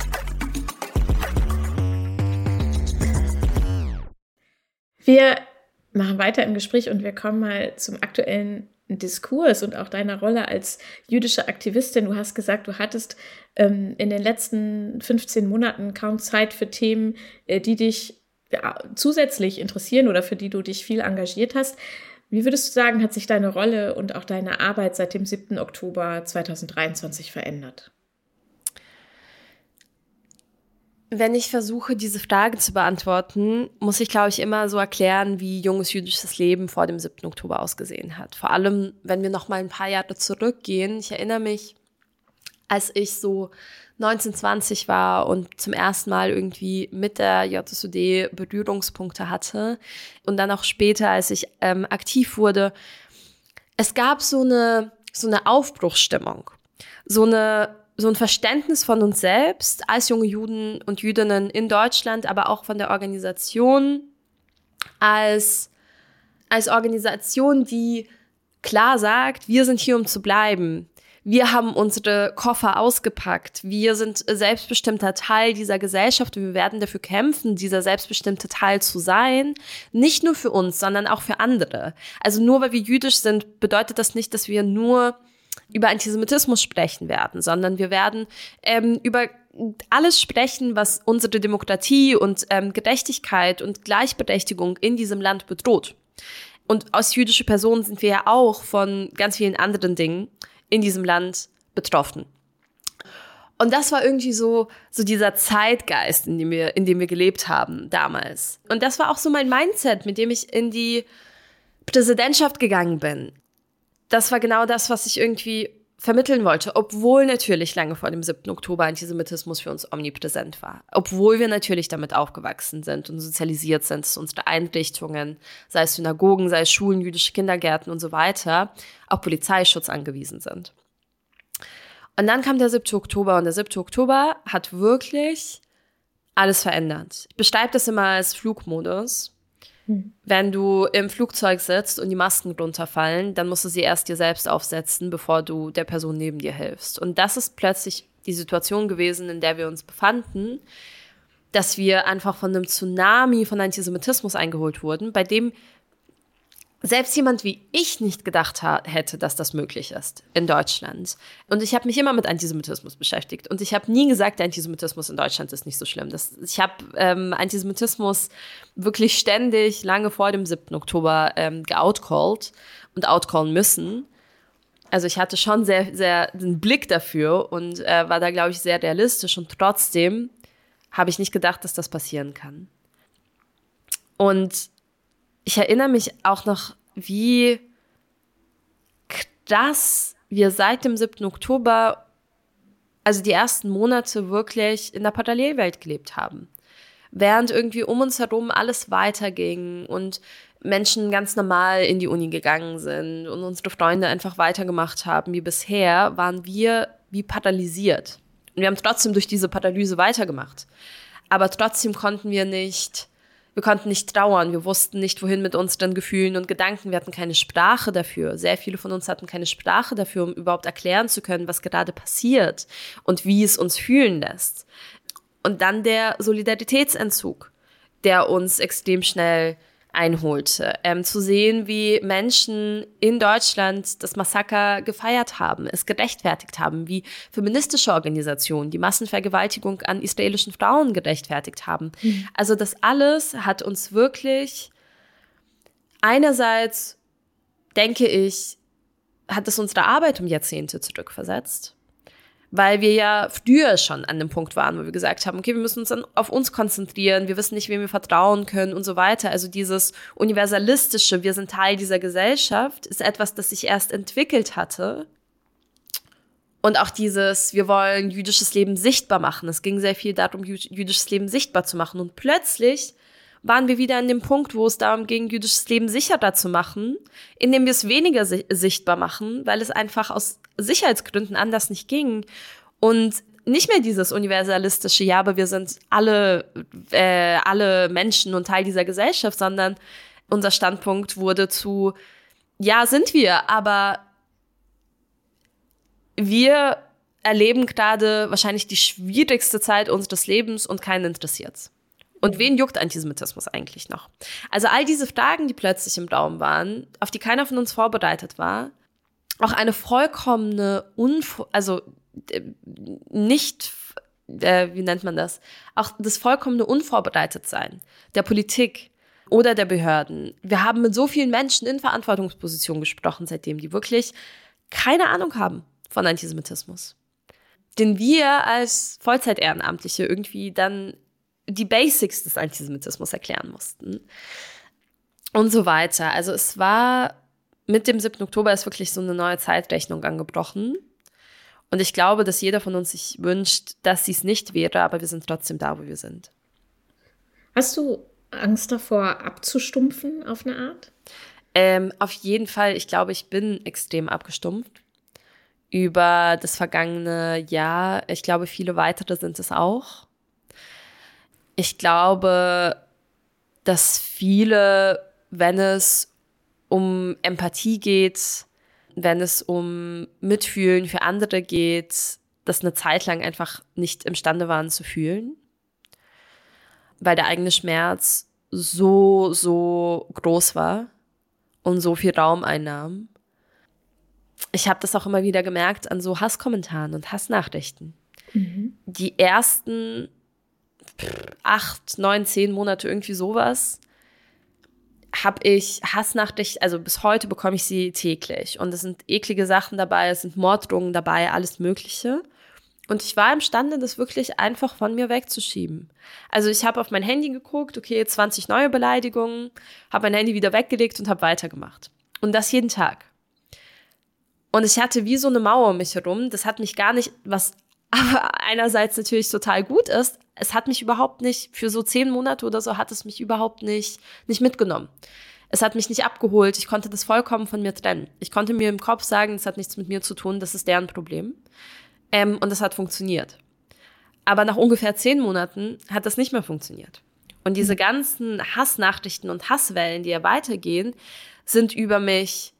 Wir machen weiter im Gespräch und wir kommen mal zum aktuellen Diskurs und auch deiner Rolle als jüdische Aktivistin. Du hast gesagt, du hattest ähm, in den letzten fünfzehn Monaten kaum Zeit für Themen, äh, die dich ja, zusätzlich interessieren oder für die du dich viel engagiert hast. Wie würdest du sagen, hat sich deine Rolle und auch deine Arbeit seit dem siebten Oktober zweitausenddreiundzwanzig verändert? Wenn ich versuche, diese Frage zu beantworten, muss ich, glaube ich, immer so erklären, wie junges jüdisches Leben vor dem siebten Oktober ausgesehen hat. Vor allem, wenn wir noch mal ein paar Jahre zurückgehen. Ich erinnere mich, als ich so neunzehn, zwanzig war und zum ersten Mal irgendwie mit der J S U D Berührungspunkte hatte und dann auch später, als ich ähm, aktiv wurde. Es gab so eine, so eine Aufbruchsstimmung, so eine so ein Verständnis von uns selbst als junge Juden und Jüdinnen in Deutschland, aber auch von der Organisation als, als Organisation, die klar sagt, wir sind hier, um zu bleiben. Wir haben unsere Koffer ausgepackt. Wir sind selbstbestimmter Teil dieser Gesellschaft und wir werden dafür kämpfen, dieser selbstbestimmte Teil zu sein. Nicht nur für uns, sondern auch für andere. Also nur weil wir jüdisch sind, bedeutet das nicht, dass wir nur über Antisemitismus sprechen werden, sondern wir werden ähm, über alles sprechen, was unsere Demokratie und ähm, Gerechtigkeit und Gleichberechtigung in diesem Land bedroht. Und als jüdische Personen sind wir ja auch von ganz vielen anderen Dingen in diesem Land betroffen. Und das war irgendwie so, so dieser Zeitgeist, in dem wir, in dem wir gelebt haben damals. Und das war auch so mein Mindset, mit dem ich in die Präsidentschaft gegangen bin. Das war genau das, was ich irgendwie vermitteln wollte, obwohl natürlich lange vor dem siebten Oktober Antisemitismus für uns omnipräsent war. Obwohl wir natürlich damit aufgewachsen sind und sozialisiert sind, dass unsere Einrichtungen, sei es Synagogen, sei es Schulen, jüdische Kindergärten und so weiter, auf Polizeischutz angewiesen sind. Und dann kam der siebte Oktober und der siebte Oktober hat wirklich alles verändert. Ich beschreibe das immer als Flugmodus. Wenn du im Flugzeug sitzt und die Masken runterfallen, dann musst du sie erst dir selbst aufsetzen, bevor du der Person neben dir hilfst. Und das ist plötzlich die Situation gewesen, in der wir uns befanden, dass wir einfach von einem Tsunami von Antisemitismus eingeholt wurden, bei dem selbst jemand wie ich nicht gedacht ha- hätte, dass das möglich ist in Deutschland. Und ich habe mich immer mit Antisemitismus beschäftigt. Und ich habe nie gesagt, der Antisemitismus in Deutschland ist nicht so schlimm. Das, ich habe ähm, Antisemitismus wirklich ständig lange vor dem siebten Oktober ähm, geoutcallt und outcallen müssen. Also ich hatte schon sehr, sehr den Blick dafür und äh, war da, glaube ich, sehr realistisch. Und trotzdem habe ich nicht gedacht, dass das passieren kann. Und ich erinnere mich auch noch, wie krass wir seit dem siebten Oktober, also die ersten Monate wirklich in der Parallelwelt gelebt haben. Während irgendwie um uns herum alles weiterging und Menschen ganz normal in die Uni gegangen sind und unsere Freunde einfach weitergemacht haben wie bisher, waren wir wie paralysiert. Und wir haben trotzdem durch diese Paralyse weitergemacht. Aber trotzdem konnten wir nicht... Wir Wir konnten nicht trauern, wir wussten nicht, wohin mit unseren Gefühlen und Gedanken. Wir hatten keine Sprache dafür. Sehr viele von uns hatten keine Sprache dafür, um überhaupt erklären zu können, was gerade passiert und wie es uns fühlen lässt. Und dann der Solidaritätsentzug, der uns extrem schnell einholte. Ähm, zu sehen, wie Menschen in Deutschland das Massaker gefeiert haben, es gerechtfertigt haben, wie feministische Organisationen die Massenvergewaltigung an israelischen Frauen gerechtfertigt haben. Mhm. Also das alles hat uns wirklich, einerseits, denke ich, hat es unsere Arbeit um Jahrzehnte zurückversetzt, weil wir ja früher schon an dem Punkt waren, wo wir gesagt haben, okay, wir müssen uns dann auf uns konzentrieren, wir wissen nicht, wem wir vertrauen können und so weiter. Also dieses universalistische, wir sind Teil dieser Gesellschaft, ist etwas, das sich erst entwickelt hatte. Und auch dieses, wir wollen jüdisches Leben sichtbar machen. Es ging sehr viel darum, jüdisches Leben sichtbar zu machen. Und plötzlich waren wir wieder an dem Punkt, wo es darum ging, jüdisches Leben sicherer zu machen, indem wir es weniger si- sichtbar machen, weil es einfach aus Sicherheitsgründen anders nicht ging. Und nicht mehr dieses universalistische, ja, aber wir sind alle, äh, alle Menschen und Teil dieser Gesellschaft, sondern unser Standpunkt wurde zu, ja, sind wir, aber wir erleben gerade wahrscheinlich die schwierigste Zeit unseres Lebens und keinen interessiert's. Und wen juckt Antisemitismus eigentlich noch? Also all diese Fragen, die plötzlich im Raum waren, auf die keiner von uns vorbereitet war, auch eine vollkommene, Unvo- also äh, nicht, äh, wie nennt man das? Auch das vollkommene Unvorbereitetsein der Politik oder der Behörden. Wir haben mit so vielen Menschen in Verantwortungspositionen gesprochen seitdem, die wirklich keine Ahnung haben von Antisemitismus. Den wir als Vollzeit-Ehrenamtliche irgendwie dann die Basics des Antisemitismus erklären mussten und so weiter. Also es war, mit dem siebten Oktober ist wirklich so eine neue Zeitrechnung angebrochen und ich glaube, dass jeder von uns sich wünscht, dass sie es nicht wäre, aber wir sind trotzdem da, wo wir sind. Hast du Angst davor, abzustumpfen auf eine Art? Ähm, auf jeden Fall, ich glaube, ich bin extrem abgestumpft über das vergangene Jahr. Ich glaube, viele weitere sind es auch. Ich glaube, dass viele, wenn es um Empathie geht, wenn es um Mitfühlen für andere geht, das eine Zeit lang einfach nicht imstande waren zu fühlen, weil der eigene Schmerz so, so groß war und so viel Raum einnahm. Ich habe das auch immer wieder gemerkt an so Hasskommentaren und Hassnachrichten. Mhm. Die ersten acht, neun, zehn Monate, irgendwie sowas, habe ich Hassnachrichten, also bis heute bekomme ich sie täglich. Und es sind eklige Sachen dabei, es sind Morddrohungen dabei, alles Mögliche. Und ich war imstande, das wirklich einfach von mir wegzuschieben. Also ich habe auf mein Handy geguckt, okay, zwanzig neue Beleidigungen, habe mein Handy wieder weggelegt und habe weitergemacht. Und das jeden Tag. Und ich hatte wie so eine Mauer um mich herum. Das hat mich gar nicht, was aber einerseits natürlich total gut ist, es hat mich überhaupt nicht, für so zehn Monate oder so hat es mich überhaupt nicht, nicht mitgenommen. Es hat mich nicht abgeholt, ich konnte das vollkommen von mir trennen. Ich konnte mir im Kopf sagen, es hat nichts mit mir zu tun, das ist deren Problem. Ähm, und das hat funktioniert. Aber nach ungefähr zehn Monaten hat das nicht mehr funktioniert. Und diese ganzen Hassnachrichten und Hasswellen, die ja weitergehen, sind über mich,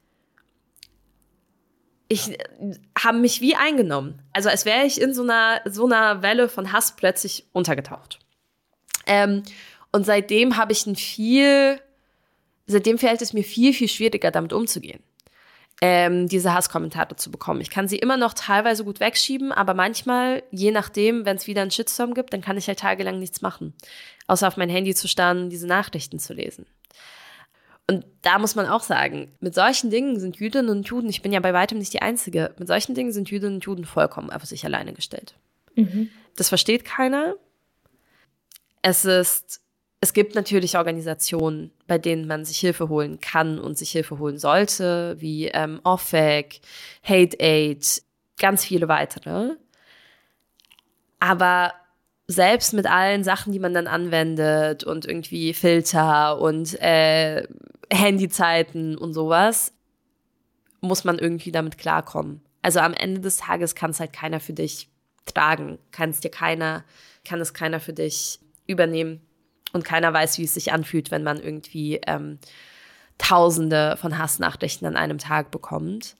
ich habe mich wie eingenommen. Also als wäre ich in so einer, so einer Welle von Hass plötzlich untergetaucht. Ähm, und seitdem habe ich ein viel, seitdem fällt es mir viel, viel schwieriger, damit umzugehen, ähm, diese Hasskommentare zu bekommen. Ich kann sie immer noch teilweise gut wegschieben, aber manchmal, je nachdem, wenn es wieder einen Shitstorm gibt, dann kann ich halt tagelang nichts machen, außer auf mein Handy zu starren und diese Nachrichten zu lesen. Und da muss man auch sagen, mit solchen Dingen sind Jüdinnen und Juden, ich bin ja bei weitem nicht die Einzige, mit solchen Dingen sind Jüdinnen und Juden vollkommen auf sich alleine gestellt. Mhm. Das versteht keiner. Es ist, es gibt natürlich Organisationen, bei denen man sich Hilfe holen kann und sich Hilfe holen sollte, wie ähm, O F E C, Hate Aid, ganz viele weitere. Aber selbst mit allen Sachen, die man dann anwendet und irgendwie Filter und äh, Handyzeiten und sowas, muss man irgendwie damit klarkommen. Also am Ende des Tages kann es halt keiner für dich tragen, kann es dir keiner, kann es keiner für dich übernehmen. Und keiner weiß, wie es sich anfühlt, wenn man irgendwie ähm, Tausende von Hassnachrichten an einem Tag bekommt.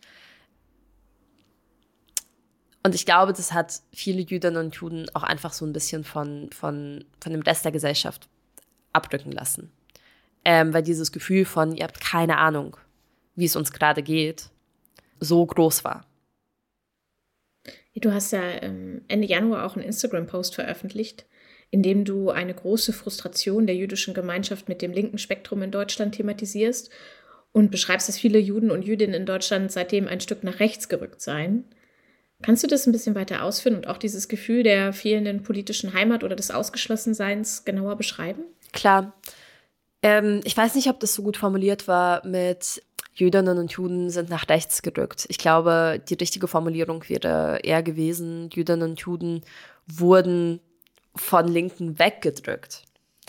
Und ich glaube, das hat viele Jüdinnen und Juden auch einfach so ein bisschen von, von, von dem Rest der Gesellschaft abrücken lassen. Ähm, weil dieses Gefühl von, ihr habt keine Ahnung, wie es uns gerade geht, so groß war. Du hast ja ähm, Ende Januar auch einen Instagram-Post veröffentlicht, in dem du eine große Frustration der jüdischen Gemeinschaft mit dem linken Spektrum in Deutschland thematisierst und beschreibst, dass viele Juden und Jüdinnen in Deutschland seitdem ein Stück nach rechts gerückt seien. Kannst du das ein bisschen weiter ausführen und auch dieses Gefühl der fehlenden politischen Heimat oder des Ausgeschlossenseins genauer beschreiben? Klar. Ähm, ich weiß nicht, ob das so gut formuliert war mit Jüdinnen und Juden sind nach rechts gerückt. Ich glaube, die richtige Formulierung wäre eher gewesen, Jüdinnen und Juden wurden von Linken weggedrückt.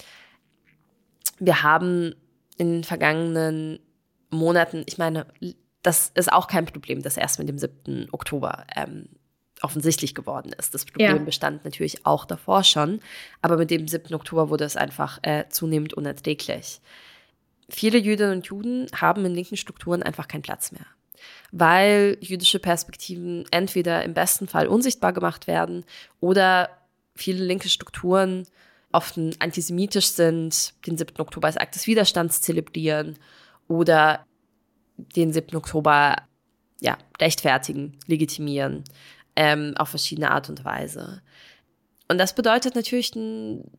Wir haben in den vergangenen Monaten, ich meine, das ist auch kein Problem, das erst mit dem siebten Oktober ähm, offensichtlich geworden ist. Das Problem ja. bestand natürlich auch davor schon, aber mit dem siebten Oktober wurde es einfach äh, zunehmend unerträglich. Viele Jüdinnen und Juden haben in linken Strukturen einfach keinen Platz mehr, weil jüdische Perspektiven entweder im besten Fall unsichtbar gemacht werden oder viele linke Strukturen oft antisemitisch sind, den siebten Oktober als Akt des Widerstands zelebrieren oder den siebten Oktober ja, rechtfertigen, legitimieren, ähm, auf verschiedene Art und Weise. Und das bedeutet natürlich einen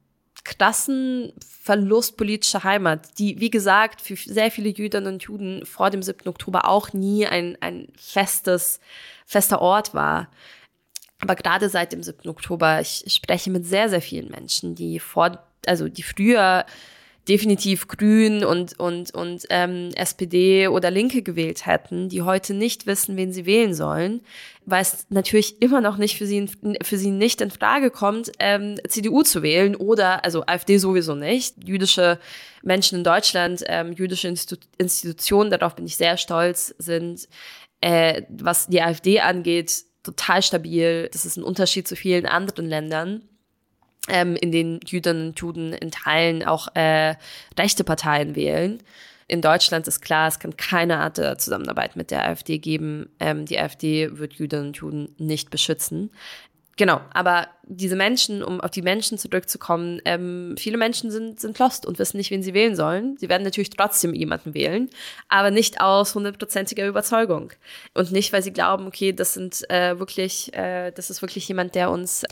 krassen Verlust politischer Heimat, die, wie gesagt, für sehr viele Jüdinnen und Juden vor dem siebten Oktober auch nie ein, ein festes, fester Ort war. Aber gerade seit dem siebten Oktober, ich spreche mit sehr, sehr vielen Menschen, die vor, also die früher definitiv Grün und, und, und ähm, S P D oder Linke gewählt hätten, die heute nicht wissen, wen sie wählen sollen, weil es natürlich immer noch nicht für sie, für sie nicht in Frage kommt, ähm, C D U zu wählen oder, also AfD sowieso nicht. Jüdische Menschen in Deutschland, ähm, jüdische Institu- Institutionen, darauf bin ich sehr stolz, sind, äh, was die AfD angeht, total stabil. Das ist ein Unterschied zu vielen anderen Ländern, ähm, in denen Jüdinnen und Juden in Teilen auch äh, rechte Parteien wählen. In Deutschland ist klar, es kann keine Art der Zusammenarbeit mit der AfD geben. Ähm, die AfD wird Jüdinnen und Juden nicht beschützen. Genau, aber diese Menschen, um auf die Menschen zurückzukommen, ähm, viele Menschen sind, sind lost und wissen nicht, wen sie wählen sollen. Sie werden natürlich trotzdem jemanden wählen, aber nicht aus hundertprozentiger Überzeugung. Und nicht, weil sie glauben, okay, das sind äh, wirklich, äh, das ist wirklich jemand, der uns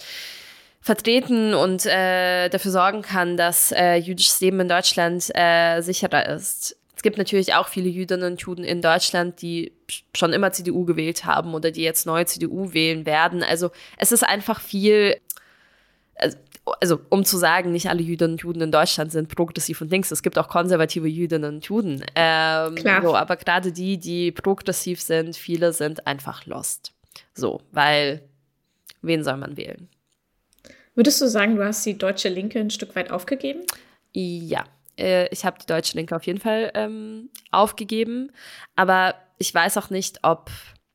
vertreten und äh, dafür sorgen kann, dass äh, jüdisches Leben in Deutschland äh, sicherer ist. Es gibt natürlich auch viele Jüdinnen und Juden in Deutschland, die schon immer C D U gewählt haben oder die jetzt neu C D U wählen werden. Also es ist einfach viel, also, also um zu sagen, nicht alle Jüdinnen und Juden in Deutschland sind progressiv und links. Es gibt auch konservative Jüdinnen und Juden. Ähm, Klar. So, aber gerade die, die progressiv sind, viele sind einfach lost. So, weil wen soll man wählen? Würdest du sagen, du hast die deutsche Linke ein Stück weit aufgegeben? Ja. Ich habe die deutsche Linke auf jeden Fall ähm, aufgegeben, aber ich weiß auch nicht, ob,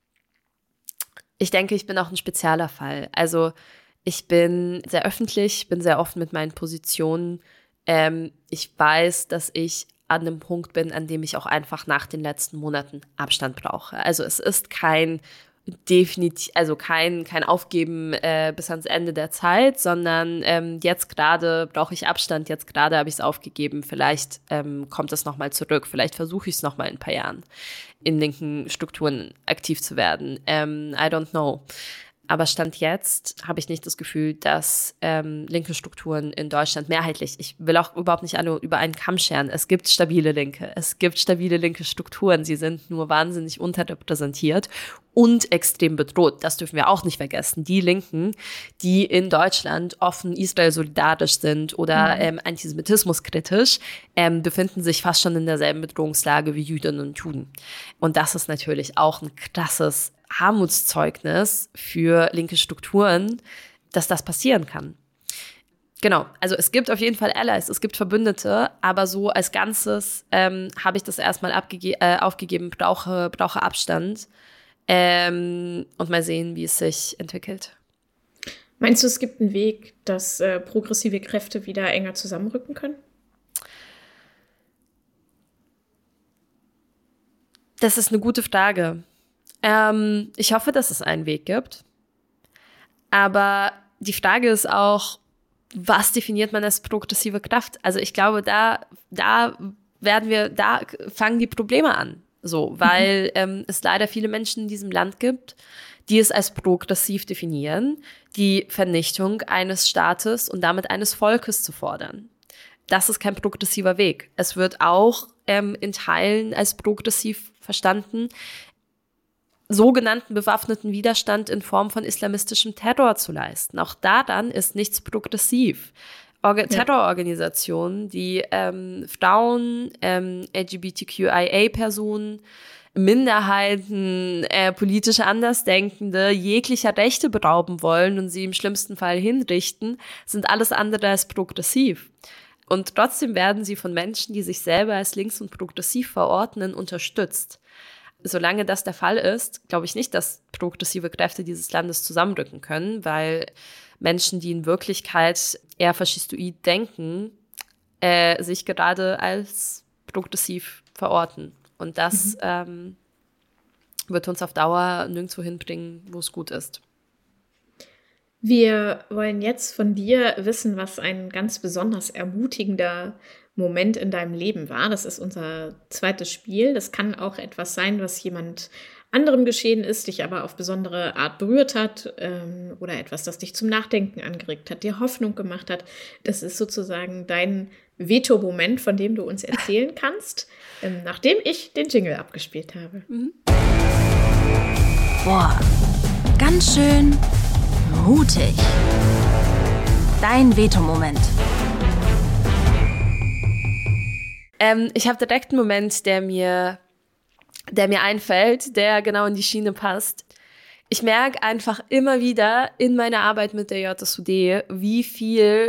ich denke, ich bin auch ein spezieller Fall. Also ich bin sehr öffentlich, bin sehr offen mit meinen Positionen. Ähm, ich weiß, dass ich an einem Punkt bin, an dem ich auch einfach nach den letzten Monaten Abstand brauche. Also es ist kein definitiv, also kein, kein Aufgeben äh, bis ans Ende der Zeit, sondern ähm, jetzt gerade brauche ich Abstand, jetzt gerade habe ich es aufgegeben, vielleicht ähm, kommt es nochmal zurück, vielleicht versuche ich es nochmal in ein paar Jahren in linken Strukturen aktiv zu werden. Ähm, I don't know. Aber Stand jetzt habe ich nicht das Gefühl, dass ähm, linke Strukturen in Deutschland mehrheitlich, ich will auch überhaupt nicht alle über einen Kamm scheren, es gibt stabile Linke, es gibt stabile linke Strukturen, sie sind nur wahnsinnig unterrepräsentiert und extrem bedroht. Das dürfen wir auch nicht vergessen. Die Linken, die in Deutschland offen Israel solidarisch sind oder mhm. ähm, Antisemitismus kritisch, ähm, befinden sich fast schon in derselben Bedrohungslage wie Jüdinnen und Juden. Und das ist natürlich auch ein krasses Armutszeugnis für linke Strukturen, dass das passieren kann. Genau, also es gibt auf jeden Fall Allies, es gibt Verbündete, aber so als Ganzes ähm, habe ich das erstmal abgege- äh, aufgegeben, brauche, brauche Abstand ähm, und mal sehen, wie es sich entwickelt. Meinst du, es gibt einen Weg, dass äh, progressive Kräfte wieder enger zusammenrücken können? Das ist eine gute Frage. Ähm, ich hoffe, dass es einen Weg gibt. Aber die Frage ist auch, was definiert man als progressive Kraft? Also ich glaube, da, da werden wir, da fangen die Probleme an. So, weil ähm, es leider viele Menschen in diesem Land gibt, die es als progressiv definieren, die Vernichtung eines Staates und damit eines Volkes zu fordern. Das ist kein progressiver Weg. Es wird auch ähm, in Teilen als progressiv verstanden, sogenannten bewaffneten Widerstand in Form von islamistischem Terror zu leisten. Auch daran ist nichts progressiv. Orga- ja. Terrororganisationen, die ähm, Frauen, ähm, L G B T Q I A-Personen, Minderheiten, äh, politische Andersdenkende jeglicher Rechte berauben wollen und sie im schlimmsten Fall hinrichten, sind alles andere als progressiv. Und trotzdem werden sie von Menschen, die sich selber als links und progressiv verordnen, unterstützt. Solange das der Fall ist, glaube ich nicht, dass progressive Kräfte dieses Landes zusammenrücken können, weil Menschen, die in Wirklichkeit eher faschistoid denken, äh, sich gerade als progressiv verorten. Und das mhm. ähm, wird uns auf Dauer nirgendwo hinbringen, wo es gut ist. Wir wollen jetzt von dir wissen, was ein ganz besonders ermutigender Moment in deinem Leben war. Das ist unser zweites Spiel. Das kann auch etwas sein, was jemand anderem geschehen ist, dich aber auf besondere Art berührt hat ähm, oder etwas, das dich zum Nachdenken angeregt hat, dir Hoffnung gemacht hat. Das ist sozusagen dein Veto-Moment, von dem du uns erzählen kannst, ähm, nachdem ich den Jingle abgespielt habe. Mhm. Boah, ganz schön mutig. Dein Veto-Moment. Ähm, ich habe direkt einen Moment, der mir, der mir einfällt, der genau in die Schiene passt. Ich merke einfach immer wieder in meiner Arbeit mit der J S U D, wie viel,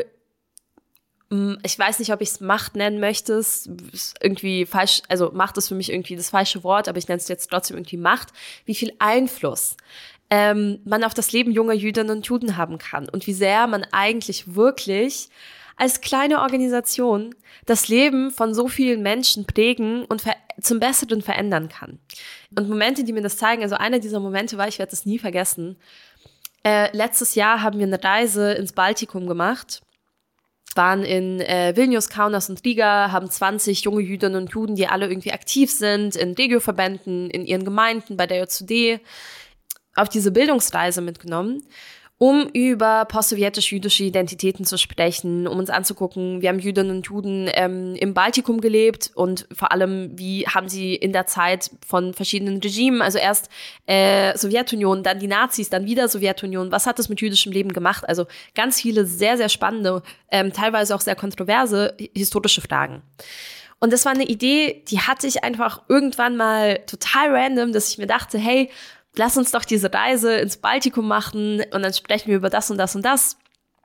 ich weiß nicht, ob ich es Macht nennen möchte, es ist irgendwie falsch, also Macht ist für mich irgendwie das falsche Wort, aber ich nenne es jetzt trotzdem irgendwie Macht, wie viel Einfluss ähm, man auf das Leben junger Jüdinnen und Juden haben kann und wie sehr man eigentlich wirklich als kleine Organisation das Leben von so vielen Menschen prägen und ver- zum Besseren verändern kann. Und Momente, die mir das zeigen, also einer dieser Momente war, ich werde das nie vergessen, äh, letztes Jahr haben wir eine Reise ins Baltikum gemacht, waren in äh, Vilnius, Kaunas und Riga, haben zwanzig junge Jüdinnen und Juden, die alle irgendwie aktiv sind, in Regioverbänden, in ihren Gemeinden, bei der J S U D, auf diese Bildungsreise mitgenommen, um über postsowjetisch-jüdische Identitäten zu sprechen, um uns anzugucken, wie haben Jüdinnen und Juden ähm, im Baltikum gelebt und vor allem, wie haben sie in der Zeit von verschiedenen Regimen, also erst äh, Sowjetunion, dann die Nazis, dann wieder Sowjetunion, was hat das mit jüdischem Leben gemacht? Also ganz viele sehr, sehr spannende, ähm, teilweise auch sehr kontroverse historische Fragen. Und das war eine Idee, die hatte ich einfach irgendwann mal total random, dass ich mir dachte, hey, lass uns doch diese Reise ins Baltikum machen und dann sprechen wir über das und das und das.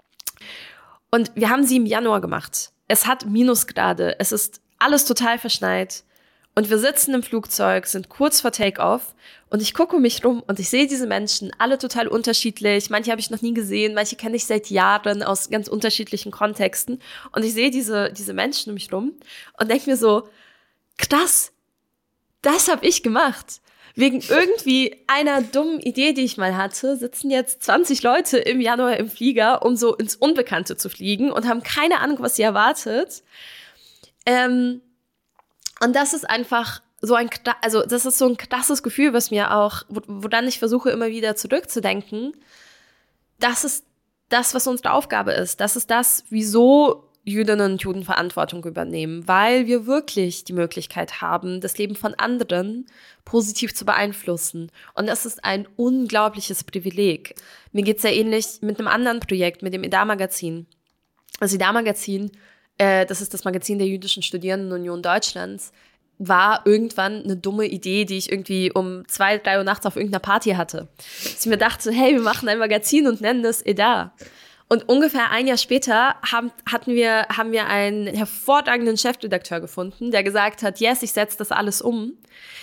Und wir haben sie im Januar gemacht. Es hat Minusgrade, es ist alles total verschneit und wir sitzen im Flugzeug, sind kurz vor Take-Off und ich gucke um mich rum und ich sehe diese Menschen, alle total unterschiedlich. Manche habe ich noch nie gesehen, manche kenne ich seit Jahren aus ganz unterschiedlichen Kontexten und ich sehe diese, diese Menschen um mich rum und denke mir so, krass, das habe ich gemacht. Wegen irgendwie einer dummen Idee, die ich mal hatte, sitzen jetzt zwanzig Leute im Januar im Flieger, um so ins Unbekannte zu fliegen und haben keine Ahnung, was sie erwartet. Ähm, und das ist einfach so ein, also das ist so ein krasses Gefühl, was mir auch, woran ich versuche immer wieder zurückzudenken. Das ist das, was unsere Aufgabe ist. Das ist das, wieso Jüdinnen und Juden Verantwortung übernehmen, weil wir wirklich die Möglichkeit haben, das Leben von anderen positiv zu beeinflussen. Und das ist ein unglaubliches Privileg. Mir geht's sehr ähnlich mit einem anderen Projekt, mit dem Ida-Magazin. Das Ida-Magazin, äh, das ist das Magazin der Jüdischen Studierendenunion Deutschlands, war irgendwann eine dumme Idee, die ich irgendwie um zwei, drei Uhr nachts auf irgendeiner Party hatte. Dass ich mir dachte, hey, wir machen ein Magazin und nennen das Ida. Und ungefähr ein Jahr später haben, hatten wir, haben wir einen hervorragenden Chefredakteur gefunden, der gesagt hat, yes, ich setze das alles um.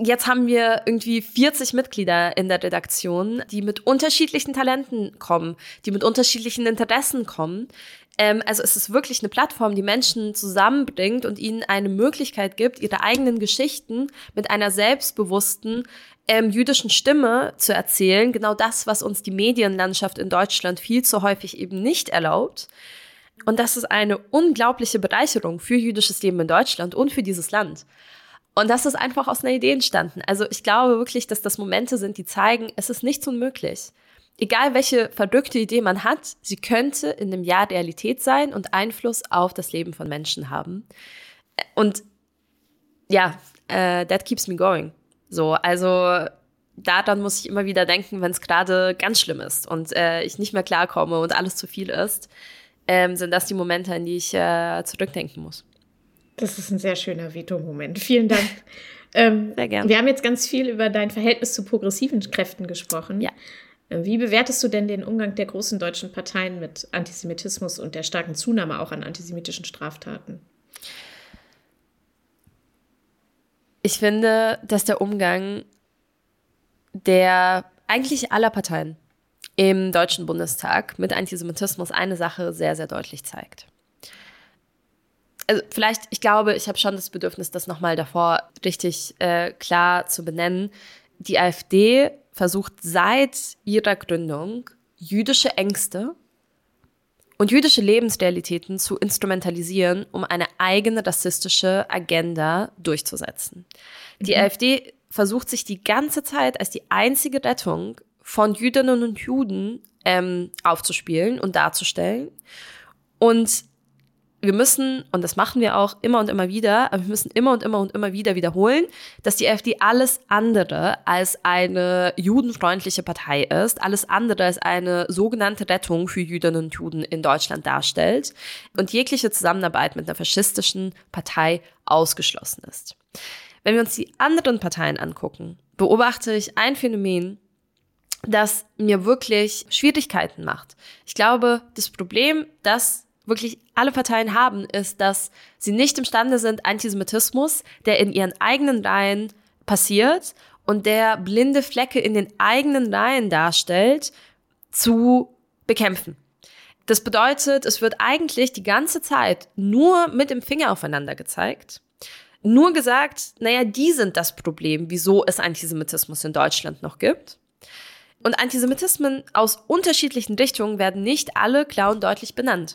Jetzt haben wir irgendwie vierzig Mitglieder in der Redaktion, die mit unterschiedlichen Talenten kommen, die mit unterschiedlichen Interessen kommen. Ähm, also es ist wirklich eine Plattform, die Menschen zusammenbringt und ihnen eine Möglichkeit gibt, ihre eigenen Geschichten mit einer selbstbewussten ähm, jüdischen Stimme zu erzählen. Genau das, was uns die Medienlandschaft in Deutschland viel zu häufig eben nicht erlaubt. Und das ist eine unglaubliche Bereicherung für jüdisches Leben in Deutschland und für dieses Land. Und das ist einfach aus einer Idee entstanden. Also ich glaube wirklich, dass das Momente sind, die zeigen, es ist nichts unmöglich. Egal welche verrückte Idee man hat, sie könnte in einem Jahr Realität sein und Einfluss auf das Leben von Menschen haben. Und ja, uh, that keeps me going. So, also daran muss ich immer wieder denken, wenn es gerade ganz schlimm ist und äh, ich nicht mehr klarkomme und alles zu viel ist, ähm, sind das die Momente, an die ich äh, zurückdenken muss. Das ist ein sehr schöner Veto-Moment. Vielen Dank. ähm, sehr gerne. Wir haben jetzt ganz viel über dein Verhältnis zu progressiven Kräften gesprochen. Ja. Wie bewertest du denn den Umgang der großen deutschen Parteien mit Antisemitismus und der starken Zunahme auch an antisemitischen Straftaten? Ich finde, dass der Umgang der eigentlich aller Parteien im Deutschen Bundestag mit Antisemitismus eine Sache sehr, sehr deutlich zeigt. Also vielleicht, ich glaube, ich habe schon das Bedürfnis, das nochmal davor richtig äh, klar zu benennen. Die AfD versucht seit ihrer Gründung jüdische Ängste und jüdische Lebensrealitäten zu instrumentalisieren, um eine eigene rassistische Agenda durchzusetzen. Die mhm. AfD versucht sich die ganze Zeit als die einzige Rettung von Jüdinnen und Juden ähm, aufzuspielen und darzustellen. Und wir müssen, und das machen wir auch immer und immer wieder, aber wir müssen immer und immer und immer wieder wiederholen, dass die AfD alles andere als eine judenfreundliche Partei ist, alles andere als eine sogenannte Rettung für Jüdinnen und Juden in Deutschland darstellt und jegliche Zusammenarbeit mit einer faschistischen Partei ausgeschlossen ist. Wenn wir uns die anderen Parteien angucken, beobachte ich ein Phänomen, das mir wirklich Schwierigkeiten macht. Ich glaube, das Problem, das wirklich alle Parteien haben, ist, dass sie nicht imstande sind, Antisemitismus, der in ihren eigenen Reihen passiert und der blinde Flecke in den eigenen Reihen darstellt, zu bekämpfen. Das bedeutet, es wird eigentlich die ganze Zeit nur mit dem Finger aufeinander gezeigt, nur gesagt, naja, die sind das Problem, wieso es Antisemitismus in Deutschland noch gibt. Und Antisemitismen aus unterschiedlichen Richtungen werden nicht alle klar und deutlich benannt.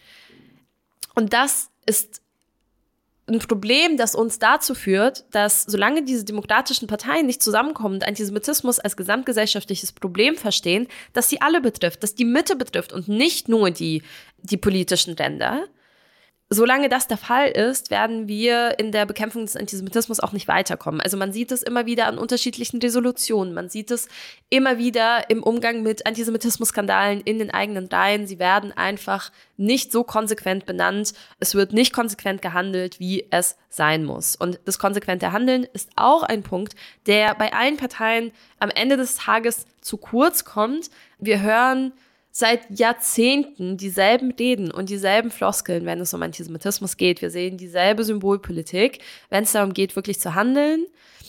Und das ist ein Problem, das uns dazu führt, dass solange diese demokratischen Parteien nicht zusammenkommen und Antisemitismus als gesamtgesellschaftliches Problem verstehen, dass sie alle betrifft, dass die Mitte betrifft und nicht nur die, die politischen Ränder. Solange das der Fall ist, werden wir in der Bekämpfung des Antisemitismus auch nicht weiterkommen. Also man sieht es immer wieder an unterschiedlichen Resolutionen. Man sieht es immer wieder im Umgang mit Antisemitismus-Skandalen in den eigenen Reihen. Sie werden einfach nicht so konsequent benannt. Es wird nicht konsequent gehandelt, wie es sein muss. Und das konsequente Handeln ist auch ein Punkt, der bei allen Parteien am Ende des Tages zu kurz kommt. Wir hören seit Jahrzehnten dieselben Reden und dieselben Floskeln, wenn es um Antisemitismus geht. Wir sehen dieselbe Symbolpolitik. Wenn es darum geht, wirklich zu handeln,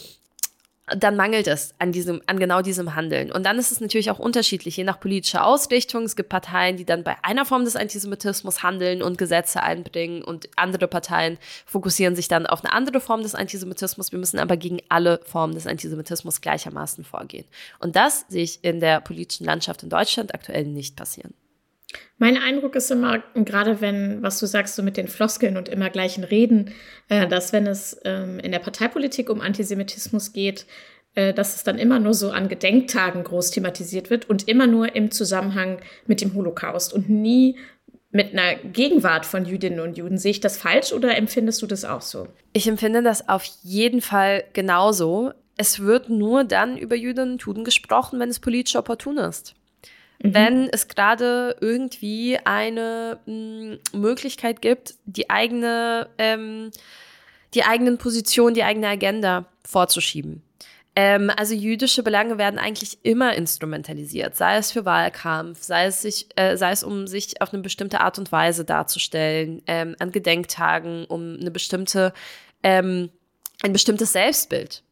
dann mangelt es an diesem, an genau diesem Handeln. Und dann ist es natürlich auch unterschiedlich, je nach politischer Ausrichtung. Es gibt Parteien, die dann bei einer Form des Antisemitismus handeln und Gesetze einbringen und andere Parteien fokussieren sich dann auf eine andere Form des Antisemitismus. Wir müssen aber gegen alle Formen des Antisemitismus gleichermaßen vorgehen. Und das sehe ich in der politischen Landschaft in Deutschland aktuell nicht passieren. Mein Eindruck ist immer, gerade wenn, was du sagst, so mit den Floskeln und immer gleichen Reden, äh, dass wenn es ähm, in der Parteipolitik um Antisemitismus geht, äh, dass es dann immer nur so an Gedenktagen groß thematisiert wird und immer nur im Zusammenhang mit dem Holocaust und nie mit einer Gegenwart von Jüdinnen und Juden. Sehe ich das falsch oder empfindest du das auch so? Ich empfinde das auf jeden Fall genauso. Es wird nur dann über Jüdinnen und Juden gesprochen, wenn es politisch opportun ist. Mhm. Wenn es gerade irgendwie eine m, Möglichkeit gibt, die eigene, ähm, die eigenen Positionen, die eigene Agenda vorzuschieben. Ähm, also jüdische Belange werden eigentlich immer instrumentalisiert, sei es für Wahlkampf, sei es, sich, äh, sei es um sich auf eine bestimmte Art und Weise darzustellen, ähm, an Gedenktagen, um eine bestimmte, ähm, ein bestimmtes Selbstbild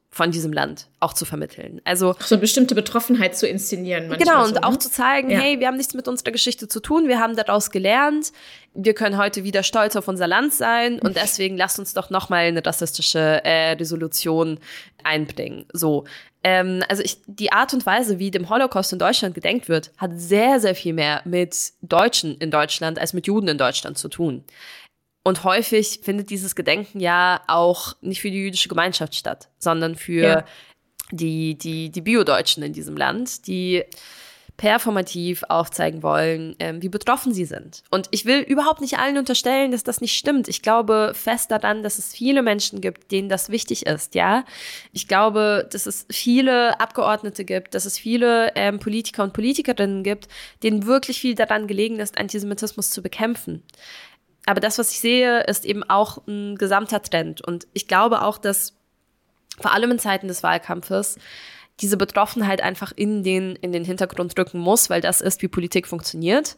von diesem Land auch zu vermitteln. Also so eine bestimmte Betroffenheit zu inszenieren. Genau, und so, auch ne? zu zeigen, ja. hey, wir haben nichts mit unserer Geschichte zu tun, wir haben daraus gelernt, wir können heute wieder stolz auf unser Land sein und deswegen lasst uns doch nochmal eine rassistische äh, Resolution einbringen. So, ähm, also ich, die Art und Weise, wie dem Holocaust in Deutschland gedenkt wird, hat sehr, sehr viel mehr mit Deutschen in Deutschland als mit Juden in Deutschland zu tun. Und häufig findet dieses Gedenken ja auch nicht für die jüdische Gemeinschaft statt, sondern für ja. die, die, die Bio-Deutschen in diesem Land, die performativ aufzeigen wollen, ähm, wie betroffen sie sind. Und ich will überhaupt nicht allen unterstellen, dass das nicht stimmt. Ich glaube fest daran, dass es viele Menschen gibt, denen das wichtig ist, ja. Ich glaube, dass es viele Abgeordnete gibt, dass es viele ähm, Politiker und Politikerinnen gibt, denen wirklich viel daran gelegen ist, Antisemitismus zu bekämpfen. Aber das, was ich sehe, ist eben auch ein gesamter Trend. Und ich glaube auch, dass vor allem in Zeiten des Wahlkampfes diese Betroffenheit einfach in den, in den Hintergrund rücken muss, weil das ist, wie Politik funktioniert.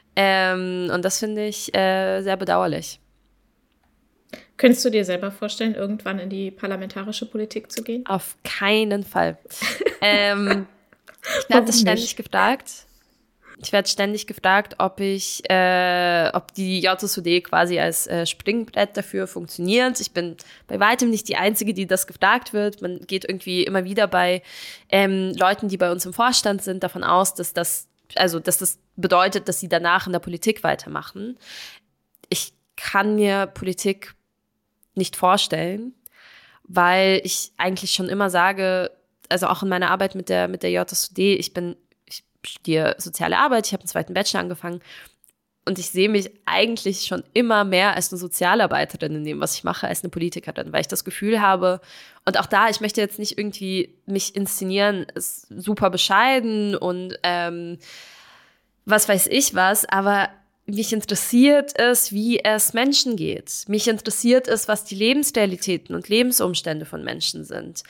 Ähm, und das finde ich äh, sehr bedauerlich. Könntest du dir selber vorstellen, irgendwann in die parlamentarische Politik zu gehen? Auf keinen Fall. ähm, ich werde das ständig gefragt. Ich werde ständig gefragt, ob ich, äh, ob die J S U D quasi als äh, Springbrett dafür funktioniert. Ich bin bei weitem nicht die Einzige, die das gefragt wird. Man geht irgendwie immer wieder bei ähm, Leuten, die bei uns im Vorstand sind, davon aus, dass das, also dass das bedeutet, dass sie danach in der Politik weitermachen. Ich kann mir Politik nicht vorstellen, weil ich eigentlich schon immer sage, also auch in meiner Arbeit mit der mit der J S U D, ich bin studiere soziale Arbeit, ich habe einen zweiten Bachelor angefangen und ich sehe mich eigentlich schon immer mehr als eine Sozialarbeiterin in dem, was ich mache, als eine Politikerin, weil ich das Gefühl habe, und auch da, ich möchte jetzt nicht irgendwie mich inszenieren, ist super bescheiden und ähm, was weiß ich was, aber mich interessiert es, wie es Menschen geht. Mich interessiert es, was die Lebensrealitäten und Lebensumstände von Menschen sind.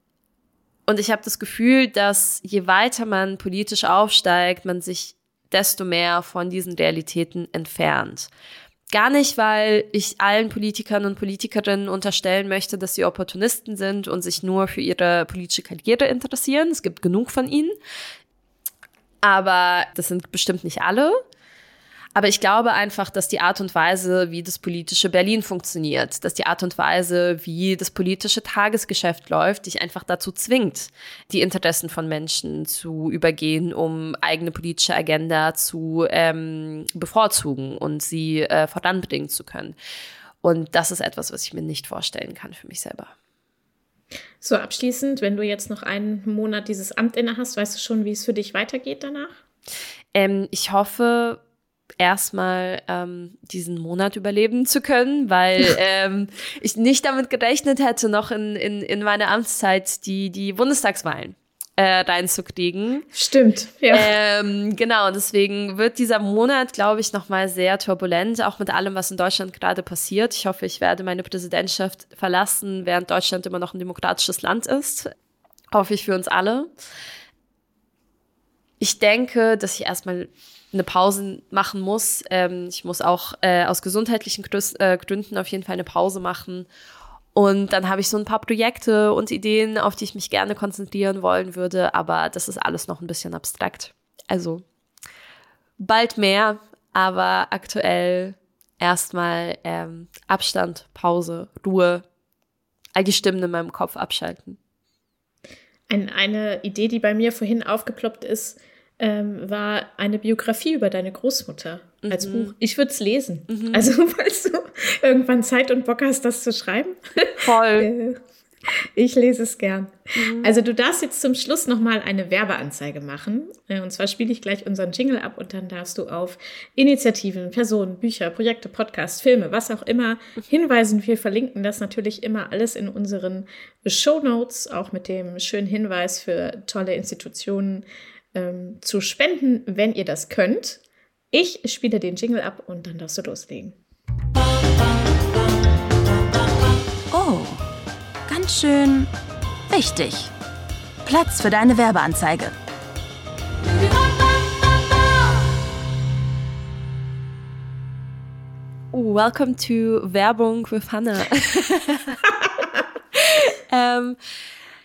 Und ich habe das Gefühl, dass je weiter man politisch aufsteigt, man sich desto mehr von diesen Realitäten entfernt. Gar nicht, weil ich allen Politikern und Politikerinnen unterstellen möchte, dass sie Opportunisten sind und sich nur für ihre politische Karriere interessieren. Es gibt genug von ihnen. Aber das sind bestimmt nicht alle. Aber ich glaube einfach, dass die Art und Weise, wie das politische Berlin funktioniert, dass die Art und Weise, wie das politische Tagesgeschäft läuft, dich einfach dazu zwingt, die Interessen von Menschen zu übergehen, um eigene politische Agenda zu ähm, bevorzugen und sie äh, voranbringen zu können. Und das ist etwas, was ich mir nicht vorstellen kann für mich selber. So, abschließend, wenn du jetzt noch einen Monat dieses Amt inne hast, weißt du schon, wie es für dich weitergeht danach? Ähm, ich hoffe, erstmal ähm, diesen Monat überleben zu können, weil ähm, ich nicht damit gerechnet hätte, noch in, in, in meine Amtszeit die, die Bundestagswahlen äh, reinzukriegen. Stimmt, ja. Ähm, genau, deswegen wird dieser Monat, glaube ich, nochmal sehr turbulent, auch mit allem, was in Deutschland gerade passiert. Ich hoffe, ich werde meine Präsidentschaft verlassen, während Deutschland immer noch ein demokratisches Land ist. Hoffe ich für uns alle. Ich denke, dass ich erstmal eine Pause machen muss. Ähm, ich muss auch äh, aus gesundheitlichen Grü- äh, Gründen auf jeden Fall eine Pause machen. Und dann habe ich so ein paar Projekte und Ideen, auf die ich mich gerne konzentrieren wollen würde. Aber das ist alles noch ein bisschen abstrakt. Also bald mehr, aber aktuell erstmal ähm, Abstand, Pause, Ruhe, all die Stimmen in meinem Kopf abschalten. Ein, eine Idee, die bei mir vorhin aufgeploppt ist, ähm, war eine Biografie über deine Großmutter mhm. als Buch. Ich würde es lesen. Mhm. Also, falls du irgendwann Zeit und Bock hast, das zu schreiben. Voll. äh, ich lese es gern. Mhm. Also, du darfst jetzt zum Schluss nochmal eine Werbeanzeige machen. Und zwar spiele ich gleich unseren Jingle ab und dann darfst du auf Initiativen, Personen, Bücher, Projekte, Podcasts, Filme, was auch immer hinweisen. Wir verlinken das natürlich immer alles in unseren Shownotes, auch mit dem schönen Hinweis für tolle Institutionen ähm, zu spenden, wenn ihr das könnt. Ich spiele den Jingle ab und dann darfst du loslegen. Oh, ganz schön wichtig. Platz für deine Werbeanzeige. Welcome to Werbung with Hannah. ähm,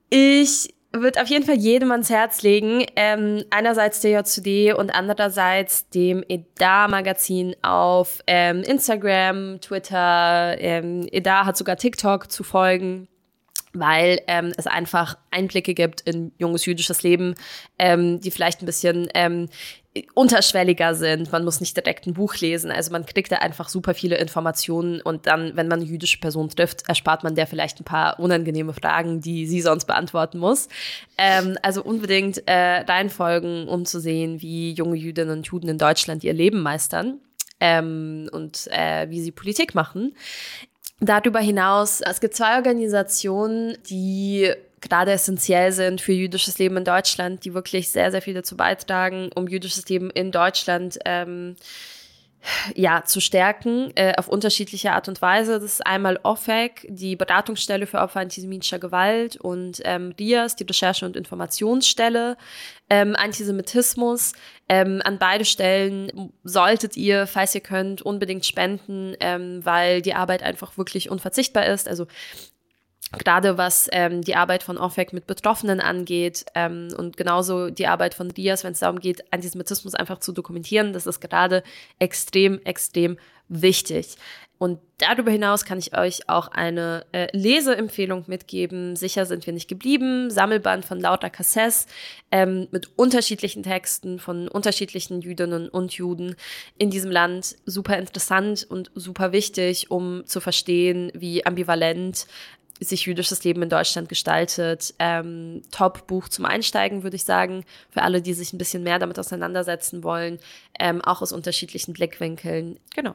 Ich würde auf jeden Fall jedem ans Herz legen, ähm, einerseits der J Z D und andererseits dem Eda-Magazin auf ähm, Instagram, Twitter, ähm, Eda hat sogar TikTok zu folgen, weil ähm, es einfach Einblicke gibt in junges jüdisches Leben, ähm, die vielleicht ein bisschen ähm, unterschwelliger sind. Man muss nicht direkt ein Buch lesen. Also man kriegt da einfach super viele Informationen und dann, wenn man eine jüdische Person trifft, erspart man der vielleicht ein paar unangenehme Fragen, die sie sonst beantworten muss. Ähm, also unbedingt äh, reinfolgen, um zu sehen, wie junge Jüdinnen und Juden in Deutschland ihr Leben meistern ähm, und äh, wie sie Politik machen. Darüber hinaus, es gibt zwei Organisationen, die gerade essentiell sind für jüdisches Leben in Deutschland, die wirklich sehr, sehr viel dazu beitragen, um jüdisches Leben in Deutschland ähm, ja, zu stärken, äh, auf unterschiedliche Art und Weise. Das ist einmal O F E C, die Beratungsstelle für Opfer antisemitischer Gewalt, und ähm, R I A S, die Recherche- und Informationsstelle, ähm, Antisemitismus. Ähm, an beide Stellen solltet ihr, falls ihr könnt, unbedingt spenden, ähm, weil die Arbeit einfach wirklich unverzichtbar ist. Also gerade was ähm, die Arbeit von O F E C mit Betroffenen angeht ähm, und genauso die Arbeit von R I A S, wenn es darum geht, Antisemitismus einfach zu dokumentieren, das ist gerade extrem, extrem wichtig. Und darüber hinaus kann ich euch auch eine äh, Leseempfehlung mitgeben. Sicher sind wir nicht geblieben. Sammelband von Lauter Kasses ähm, mit unterschiedlichen Texten von unterschiedlichen Jüdinnen und Juden in diesem Land. Super interessant und super wichtig, um zu verstehen, wie ambivalent sich jüdisches Leben in Deutschland gestaltet. Ähm, Top-Buch zum Einsteigen, würde ich sagen, für alle, die sich ein bisschen mehr damit auseinandersetzen wollen, ähm, auch aus unterschiedlichen Blickwinkeln. Genau.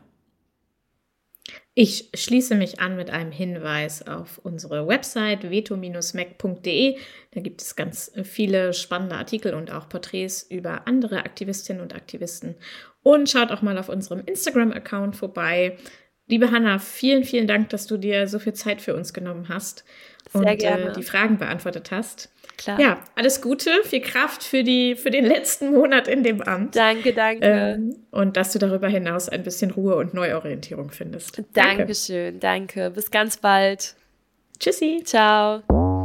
Ich schließe mich an mit einem Hinweis auf unsere Website veto Bindestrich mac Punkt de. Da gibt es ganz viele spannende Artikel und auch Porträts über andere Aktivistinnen und Aktivisten. Und schaut auch mal auf unserem Instagram-Account vorbei. Liebe Hanna, vielen, vielen Dank, dass du dir so viel Zeit für uns genommen hast und äh, die Fragen beantwortet hast. Klar. Ja, alles Gute, viel Kraft für, die, für den letzten Monat in dem Amt. Danke, danke. Ähm, und dass du darüber hinaus ein bisschen Ruhe und Neuorientierung findest. Danke. Dankeschön, danke. Bis ganz bald. Tschüssi. Ciao.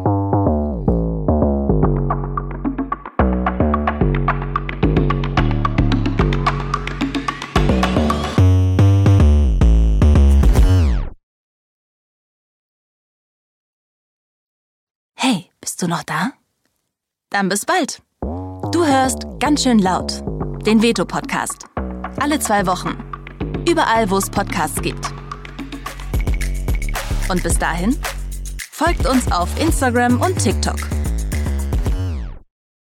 Hey, bist du noch da? Dann bis bald. Du hörst Ganz schön laut, den Veto-Podcast. Alle zwei Wochen. Überall, wo es Podcasts gibt. Und bis dahin, folgt uns auf Instagram und TikTok.